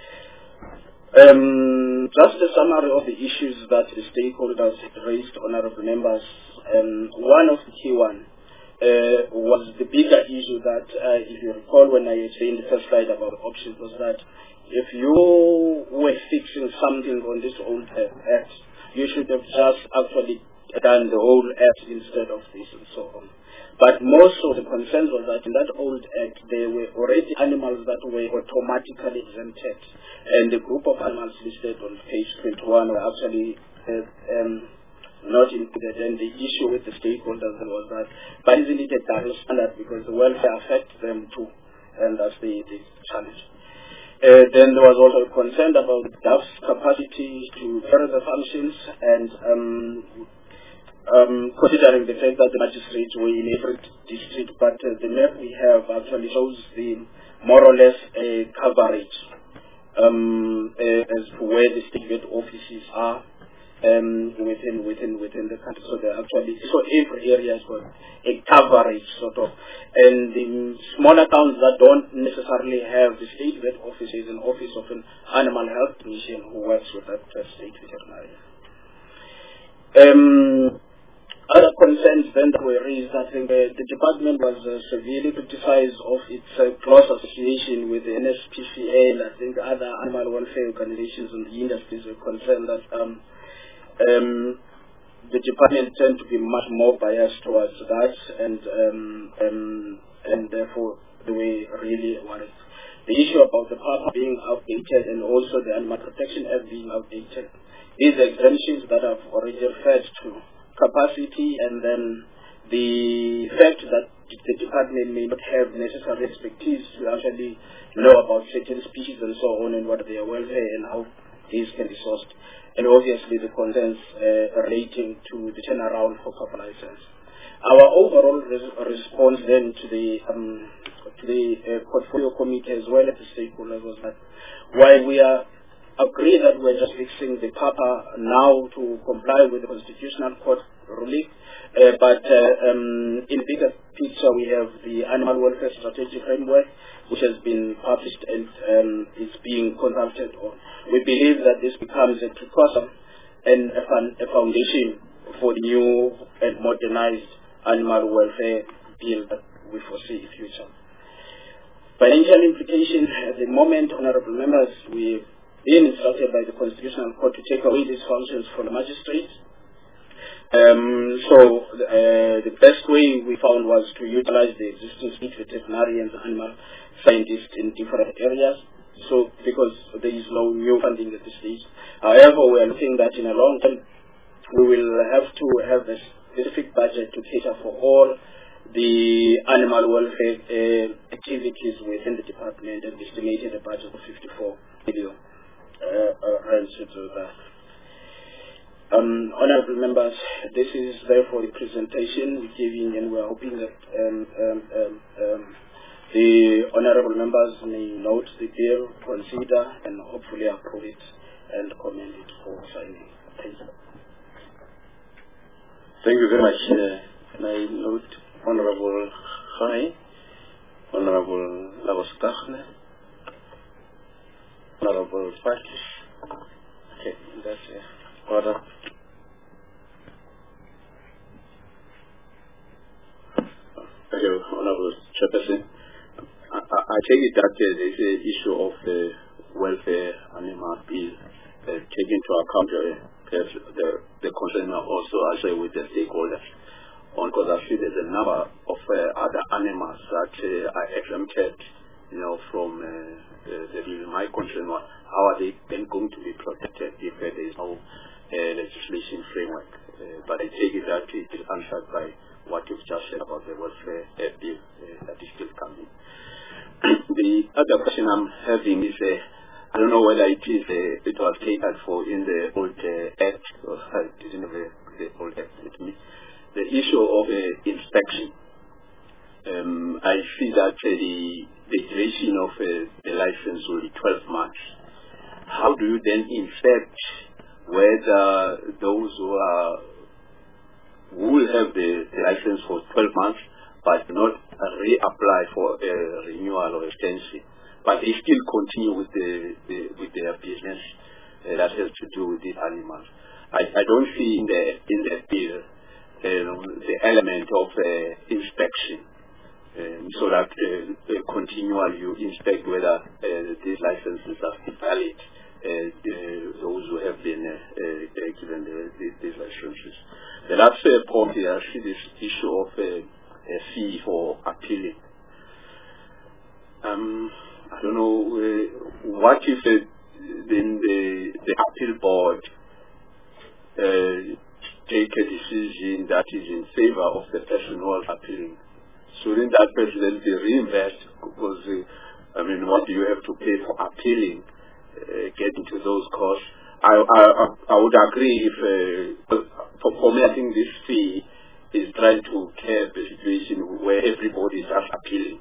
Just a summary of the issues that the stakeholders raised, honorable members. One of the key ones was the bigger issue that, if you recall when I explained the first slide about options, was that if you were fixing something on this old Act, you should have just actually done the whole Act instead of this and so on. But most of the concerns was that in that old Act, there were already animals that were automatically exempted. And the group of animals listed on page 21 were actually not included. And the issue with the stakeholders was that, but isn't it a double standard, because the welfare affects them too? And that's the challenge. Then there was also concern about DAF's capacity to carry the functions, and considering the fact that the magistrates were in every district, but the map we have actually shows the more or less coverage as to where the state offices are within the country. So they're actually, so every area has got a coverage sort of, and the smaller towns that don't necessarily have the state vet office is an office of an animal health technician who works with that state veterinarian. Other concerns then that were raised, I think the department was severely criticized of its close association with the NSPCA, and I think other animal welfare organizations in the industries were concerned that the department tend to be much more biased towards that, and therefore they were really worried. The issue about the PAPA being outdated and also the Animal Protection Act being outdated, these exemptions that I've already referred to, capacity, and then the fact that the department may not have necessary expertise to actually know about certain species and so on and what their welfare and how these can be sourced, and obviously the concerns relating to the turnaround for PAPA license. Our overall response then to the portfolio committee as well as the stakeholders was that while we are agree that we're just fixing the PAPA now to comply with the Constitutional Court ruling, but in bigger picture we have the Animal Welfare Strategy Framework, which has been published and is being consulted on. We believe that this becomes a precursor and a foundation for the new and modernized animal welfare bill that we foresee in the future. Financial implications at the moment, honorable members, we've been instructed by the Constitutional Court to take away these functions from the magistrates. The best way we found was to utilize the existing speech veterinarians and animal scientists in different areas. So, because there is no new funding at this stage. However, we are looking that in a long term, we will have to have a specific budget to cater for all the animal welfare activities within the department, and estimated a budget of 54 million. Honorable members, this is therefore the presentation we're giving, and we're hoping that the honorable members may note the bill, consider, and hopefully approve it and commend it for signing. Thank you. Thank you very much. Can I note Honorable Khai, Honorable Labostachne, Honorable Pakish. Okay, that's it. Order. Thank you, Honorable Chairperson. I take it that there is an issue of the welfare animal bill taking into account the concern also as with the stakeholders. Because I feel there's a number of other animals that are exempted, from my concern was how are they then going to be protected if there is no legislation framework. But I take it that it is answered by what you've just said about the welfare bill that is still coming. The other question I'm having is, I don't know whether it was catered for in the old act, or I didn't have the old act with me. The issue of inspection. I see that the duration of the license will be 12 months. How do you then inspect whether those who will have the license for 12 months but not reapply for a renewal or extension, but they still continue with their business that has to do with these animals? I don't see in the bill the element of inspection, so that continually you inspect whether these licenses are valid, those who have been given these licenses. The last point here, I see this issue of a fee for appealing. I don't know, what if then the appeal board take a decision that is in favor of the person who is appealing? Shouldn't that person then be reimbursed? Because I mean, what do you have to pay for appealing, getting to those costs? I would agree if, for me, I think this fee is trying to curb a situation where everybody is just appealing.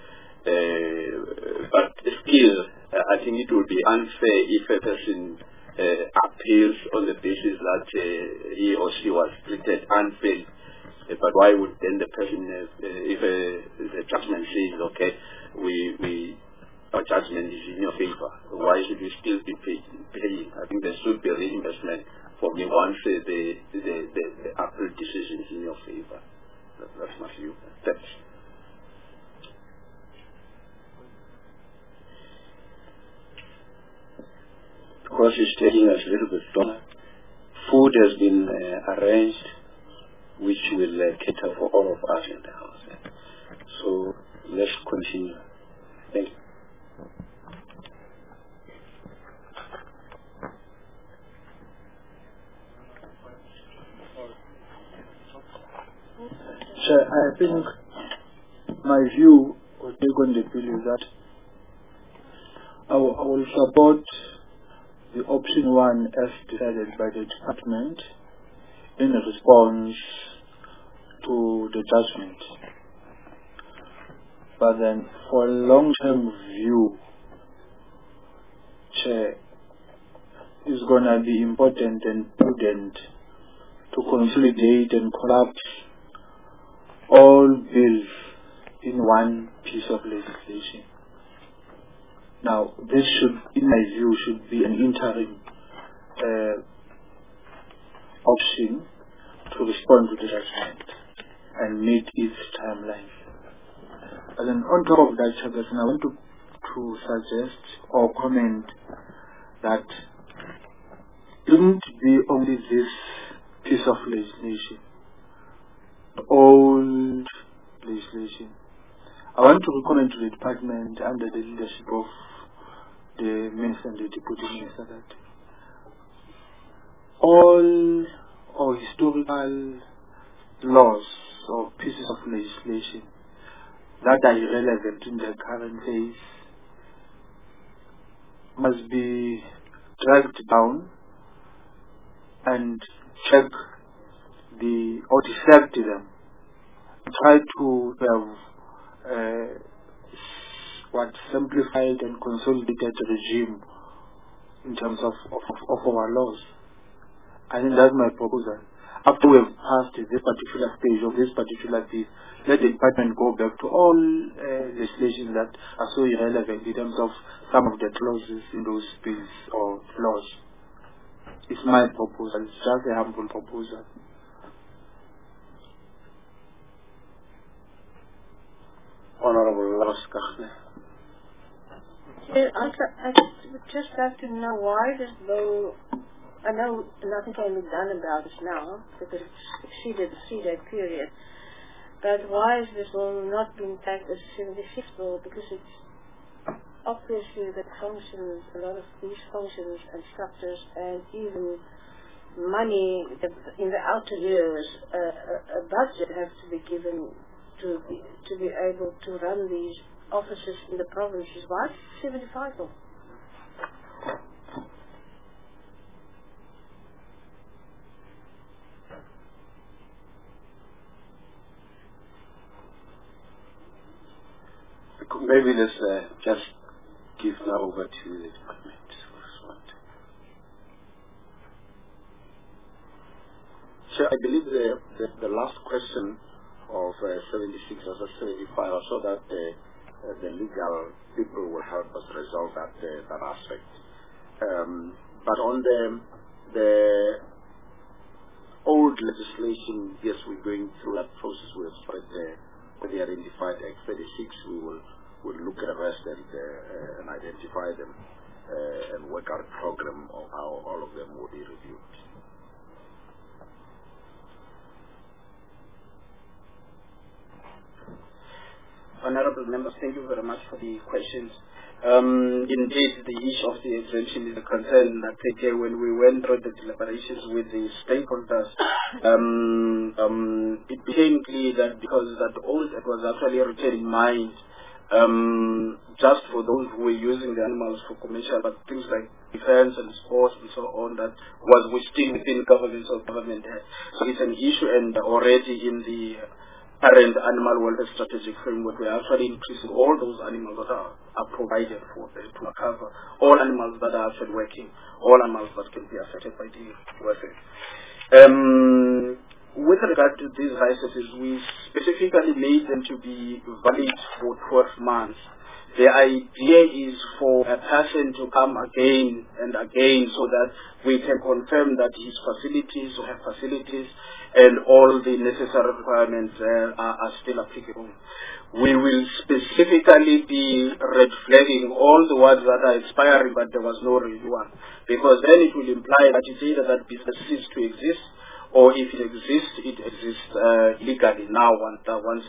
But still, I think it would be unfair if a person appeals on the basis that he or she was treated unfairly. But why would then the person, if the judgment says, okay, our judgment is in your favor, why should we still be paying? I think there should be a reimbursement for me once the appeal decision is in your favor. That's my view. Thanks. Because it's taking us a little bit longer. Food has been arranged, which will cater for all of us in the house. So let's continue. Thank you. I think my view or take on the bill is that I will support the option 1 as decided by the department in response to the judgment. But then for a long-term view, Chair, it's going to be important and prudent to consolidate and collapse all bills in one piece of legislation. Now, this should, in my view, should be an interim option to respond to the judgment and meet its timeline. And then on top of that, Chairperson, I want to suggest or comment that it shouldn't be only this piece of legislation, the old legislation. I want to recommend to the department under the leadership of the Minister and the Deputy Minister that all or historical laws or pieces of legislation that are irrelevant in the current phase must be dragged down and check or dissect them. Try to have simplified and consolidated regime in terms of our laws. I think that's my proposal. After we have passed this particular stage of this particular piece, let the department go back to all legislation that are so irrelevant in terms of some of the clauses in those bills or laws. It's my proposal. It's just a humble proposal. Honorable Laskachne. I would just like to know why this law, I know nothing can be done about this now because it's exceeded the 3-day period, but why is this law not being tagged as a 76th law? Because it's obviously that functions, a lot of these functions and structures and even money in the outer years, a budget has to be given to be able to run these offices in the provinces. Why 75 law? Maybe let's just give now over to the department to respond. Sir, I believe the last question of 76 or 75, I saw that the legal people will help us resolve that aspect. But on the old legislation, yes, we're going through that process. We have started with the identified Act 36. We'll look at the rest and identify them and work out a program of how all of them will be reviewed. Honorable members, thank you very much for the questions. Indeed, the issue of the exemption is a concern that when we went through the deliberations with the stakeholders, it became clear that because that all that was actually written in mind just for those who were using the animals for commercial, but things like defense and sports and so on, that was still within governance of government. So it's an issue, and already in the current animal welfare strategic framework, we're actually increasing all those animals that are provided for to cover all animals that are actually working, all animals that can be affected by the welfare. With regard to these licenses, we specifically made them to be valid for 12 months. The idea is for a person to come again and again so that we can confirm that his facilities or her facilities and all the necessary requirements are still applicable. We will specifically be red flagging all the ones that are expiring but there was no renewal, because then it will imply that it's either that business ceases to exist, or if it exists, it exists legally now once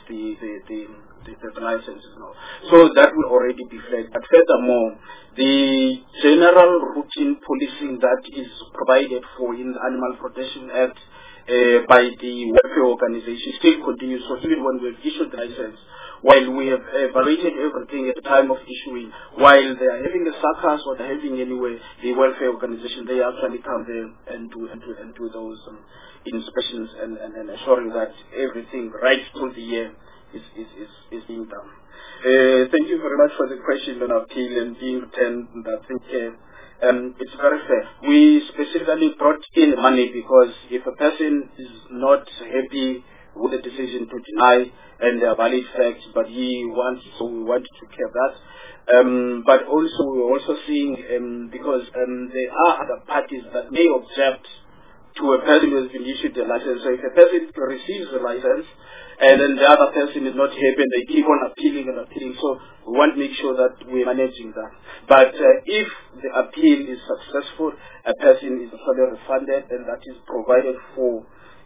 the license is now. So that will already be flagged. But furthermore, the general routine policing that is provided for in the Animal Protection Act by the welfare organization still continues. So even when we've issued the license, while we have evaluated everything at the time of issuing, while they are having a circus or they're having anyway, the welfare organization, they actually come there and do those inspections and assuring that everything right through the year is being done. Thank you very much for the question on appeal and being returned. I think it's very fair. We specifically brought in money because if a person is not happy with the decision to deny and there are valid facts, but we want to care that. But also we're also seeing because there are other parties that may object to a person who has been issued the license. So if a person receives the license and then the other person is not happy and they keep on appealing and appealing, so we want to make sure that we're managing that. But if the appeal is successful, a person is fully refunded, and that is provided for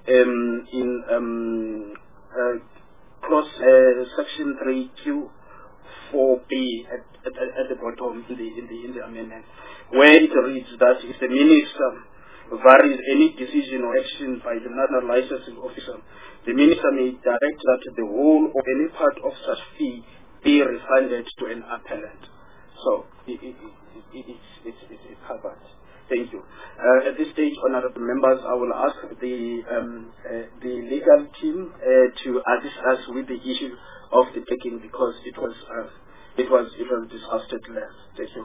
in clause section 3Q 4B at the bottom in the amendment, where it reads that if the minister varies any decision or action by the national licensing officer, the minister may direct that the whole or any part of such fee be refunded to an appellant. So it's covered. Thank you. At this stage, honourable members, I will ask the legal team to assist us with the issue of the taking, because it was discussed at length. Thank you.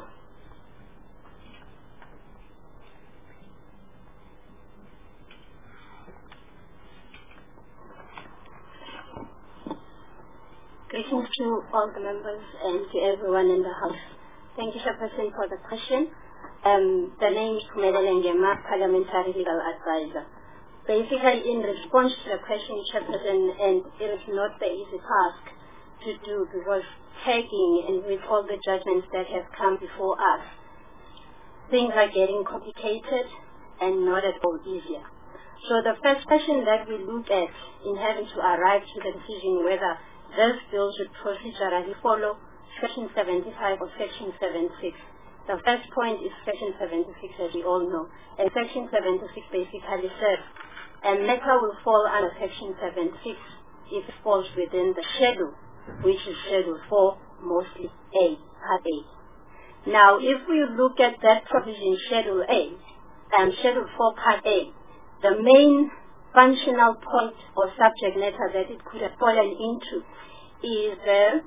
Greetings to all the members and to everyone in the House. Thank you, Chairperson, for the question. The name is Phumelele Ngema, Parliamentary Legal Advisor. Basically, in response to the question, Chairperson, and it is not the easy task to do, because tagging and with all the judgments that have come before us, things are getting complicated and not at all easier. So the first question that we look at in having to arrive to the decision whether this bill should procedurally follow Section 75 or Section 76. The first point is Section 76, as we all know. And Section 76 basically says a matter will fall under Section 76 if it falls within the schedule, which is Schedule 4, mostly A, Part A. Now, if we look at that provision, Schedule A, and Schedule 4, Part A, the main functional point or subject matter that it could have fallen into is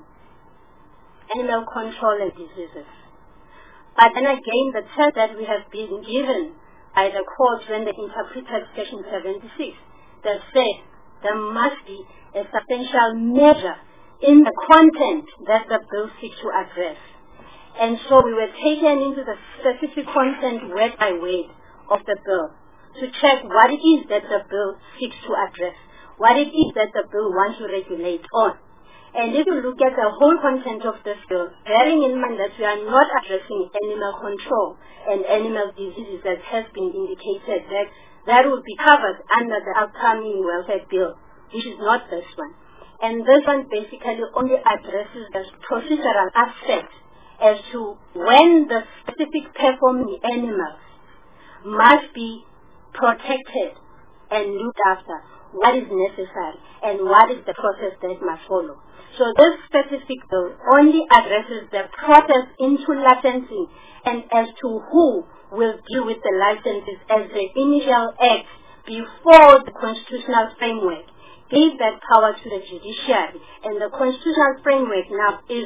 animal control and diseases. But then again, the test that we have been given by the court when they interpreted Section 76, they said there must be a substantial measure in the content that the bill seeks to address. And so we were taken into the specific content word by word of the bill to check what it is that the bill seeks to address, what it is that the bill wants to regulate on. And if you look at the whole content of this bill, bearing in mind that we are not addressing animal control and animal diseases that has been indicated, that would be covered under the upcoming welfare bill, which is not this one. And this one basically only addresses the procedural aspect as to when the specific performing animals must be protected and looked after, what is necessary and what is the process that must follow. So this specific bill only addresses the process into licensing and as to who will deal with the licenses as the initial act before the constitutional framework gave that power to the judiciary, and the constitutional framework now is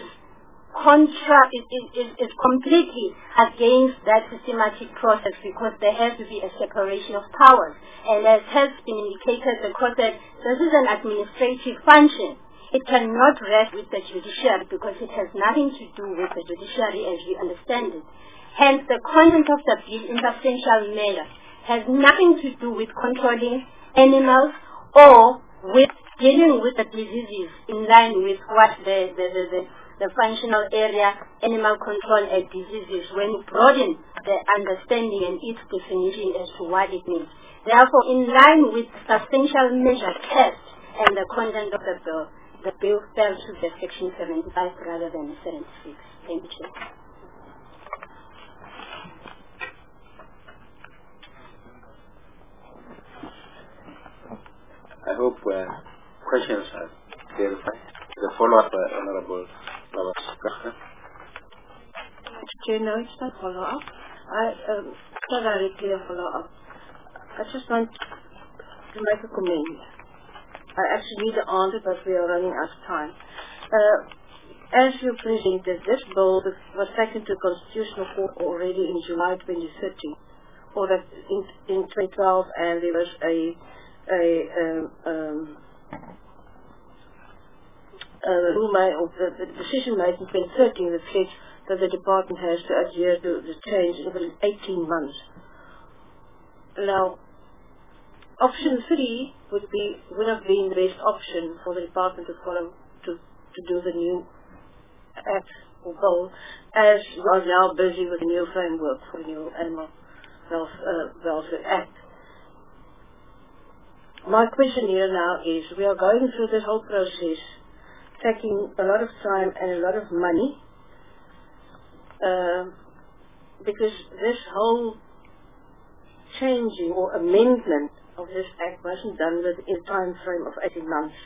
completely against that systematic process because there has to be a separation of powers. And as has been indicated, the court said this is an administrative function. It cannot rest with the judiciary because it has nothing to do with the judiciary as we understand it. Hence, the content of the bill in substantial measure has nothing to do with controlling animals or with dealing with the diseases in line with what the functional area animal control and diseases when you broaden the understanding and its definition as to what it means. Therefore, in line with substantial measure test and the content of the bill fell to the section 75 rather than 76. Thank you. I hope questions are clarified. The follow-up, Honorable Lawas. No, it's not follow-up. It's not directly a follow-up. I just want to make a comment. I actually need the answer, but we are running out of time. As you presented, this bill was taken to Constitutional Court already in July 2013, or that in 2012, and there was a the decision made in 2013 that says that the department has to adhere to the change within 18 months. Now, option 3 would have been the best option for the department to follow to do the new act or goal, as we are now busy with the new framework for the new Animal Welfare Act. My question here now is, we are going through this whole process, taking a lot of time and a lot of money, because this whole changing or amendment of this act wasn't done within a time frame of 18 months.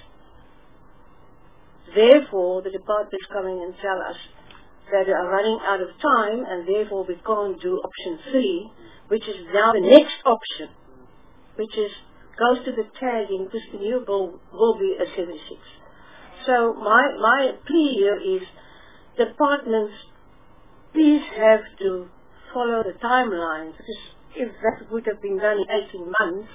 Therefore, the department is coming and tell us that they are running out of time, and therefore we can't do option 3, which is now the next option, which goes to the tagging, because the new bill will be a 76. So my plea here is, departments, please have to follow the timelines, because if that would have been done in 18 months,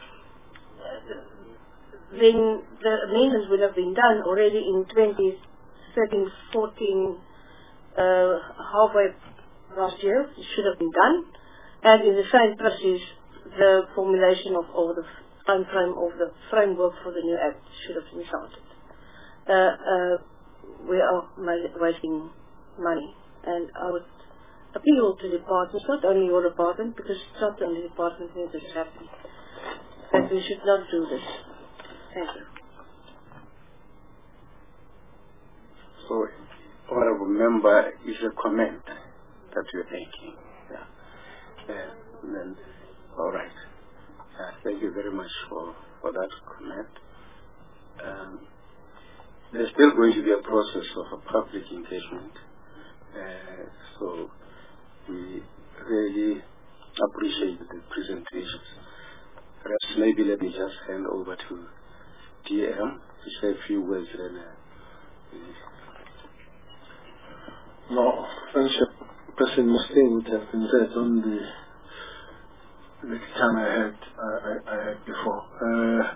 then the amendments would have been done already in 2013, 14, halfway last year. It should have been done. And in the same process, the formulation of all the time frame of the framework for the new act should have been started. We are wasting money, and I would appeal to departments, not only your department, because it's not the only department where this is happening, that we should not do this. Thank you. So, Honorable Member, is a comment that you're making. Then, all right. Thank you very much for that comment. There's still going to be a process of a public engagement. So we really appreciate the presentations. Perhaps maybe let me just hand over to DM to say a few words. No, President, most things have been said on the time I had before.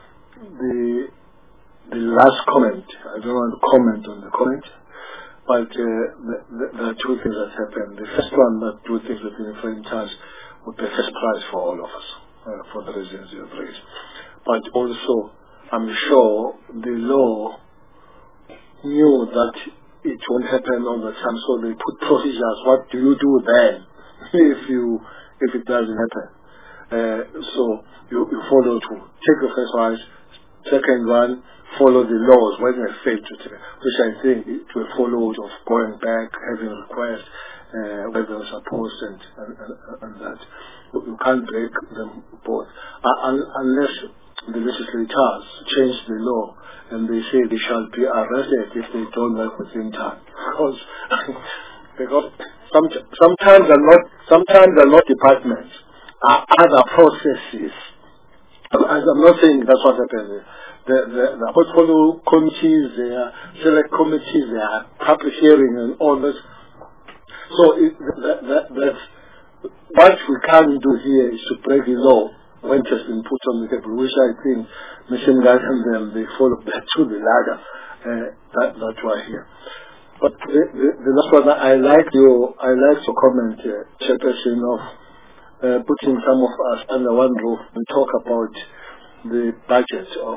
The last comment, I don't want to comment on the comment, but there are two things that happened. The first one, that two things that in different times would be a first prize for all of us, for the reasons you have raised. But also, I'm sure the law knew that it won't happen all the time, so they put procedures. What do you do then if it doesn't happen? So you follow to take the first prize, Second one, follow the laws when they fail to take, which I think it will follow of going back, having requests, where they were supposed and that. You can't break them both. Unless the legislators change the law and they say they shall be arrested if they don't work within time. Because sometimes they're not departments, are other processes. I'm not saying that's what happened. The portfolio committees, there are select committees, there are public hearing and all this. So that's what we can't do here is to break the law when it has been put on the table, which I think Mr. Ngat and them, they follow that to the ladder. That's why here. But the last one, I like your comment, Chairperson, of putting some of us under one roof and talk about the budget of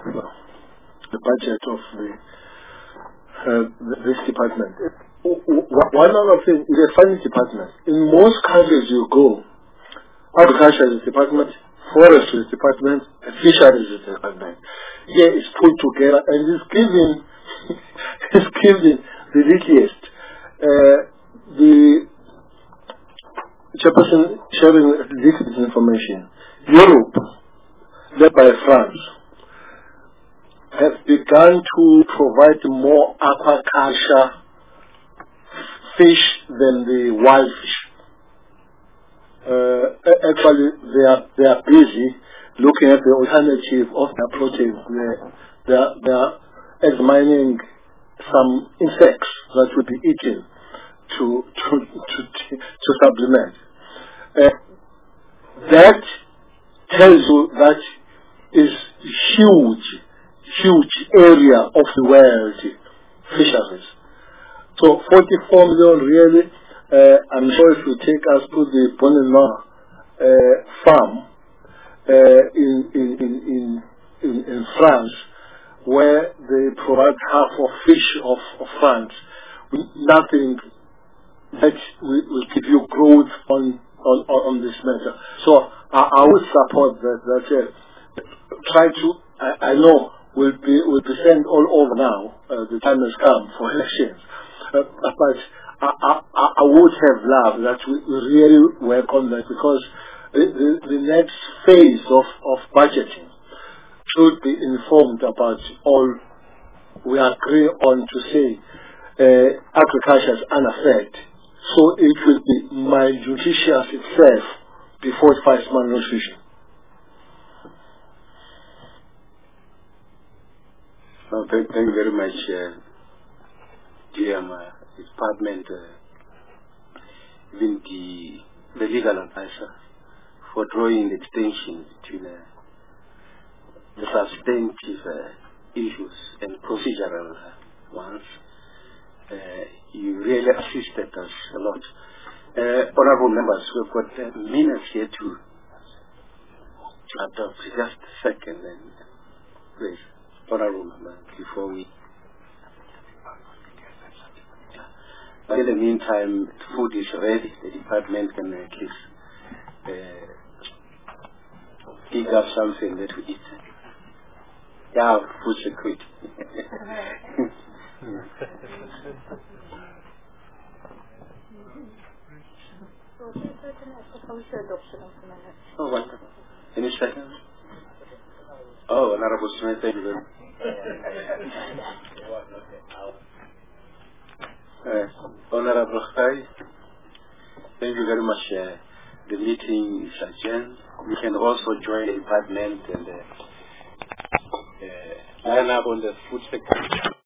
this department. One other thing is a funny department. In most countries you go, agriculture is a department, forestry is a department, and fisheries is a department. Here it's put together and it's giving the richest. The Chairperson sharing this information. Europe, led by France, has begun to provide more aquaculture fish than the wild fish. Actually, they are busy looking at the alternative of their protein. They are examining some insects that would be eaten to supplement. That tells you that is huge area of the world fisheries. So 44 million really, I'm sure if you take us to the Bonnemois farm in France, where they provide half of fish of France, nothing that will give you growth on this matter. So I would support that. Try to. I know will be sent all over now. The time has come for elections, but I would have loved that we really work on that, because the next phase of budgeting should be informed about all we agree on to say agriculture is unaffected. So it will be malnutritious itself before it fights malnutrition. Thank you very much, dear Department, even the legal advisor, for drawing the distinction between the substantive issues and procedural ones. You really assisted us a lot. Honorable members, we've got minutes here to adopt. Just a second, then, please, honorable members, before we. In the meantime, food is ready. The department can at least dig up something that we eat. Yeah, food security. Oh, wonderful. Any seconds? Oh, Honorable Smith, thank you very much. Honorable Khai, thank you very much. The meeting is adjourned. We can also join the department and line up on the food security.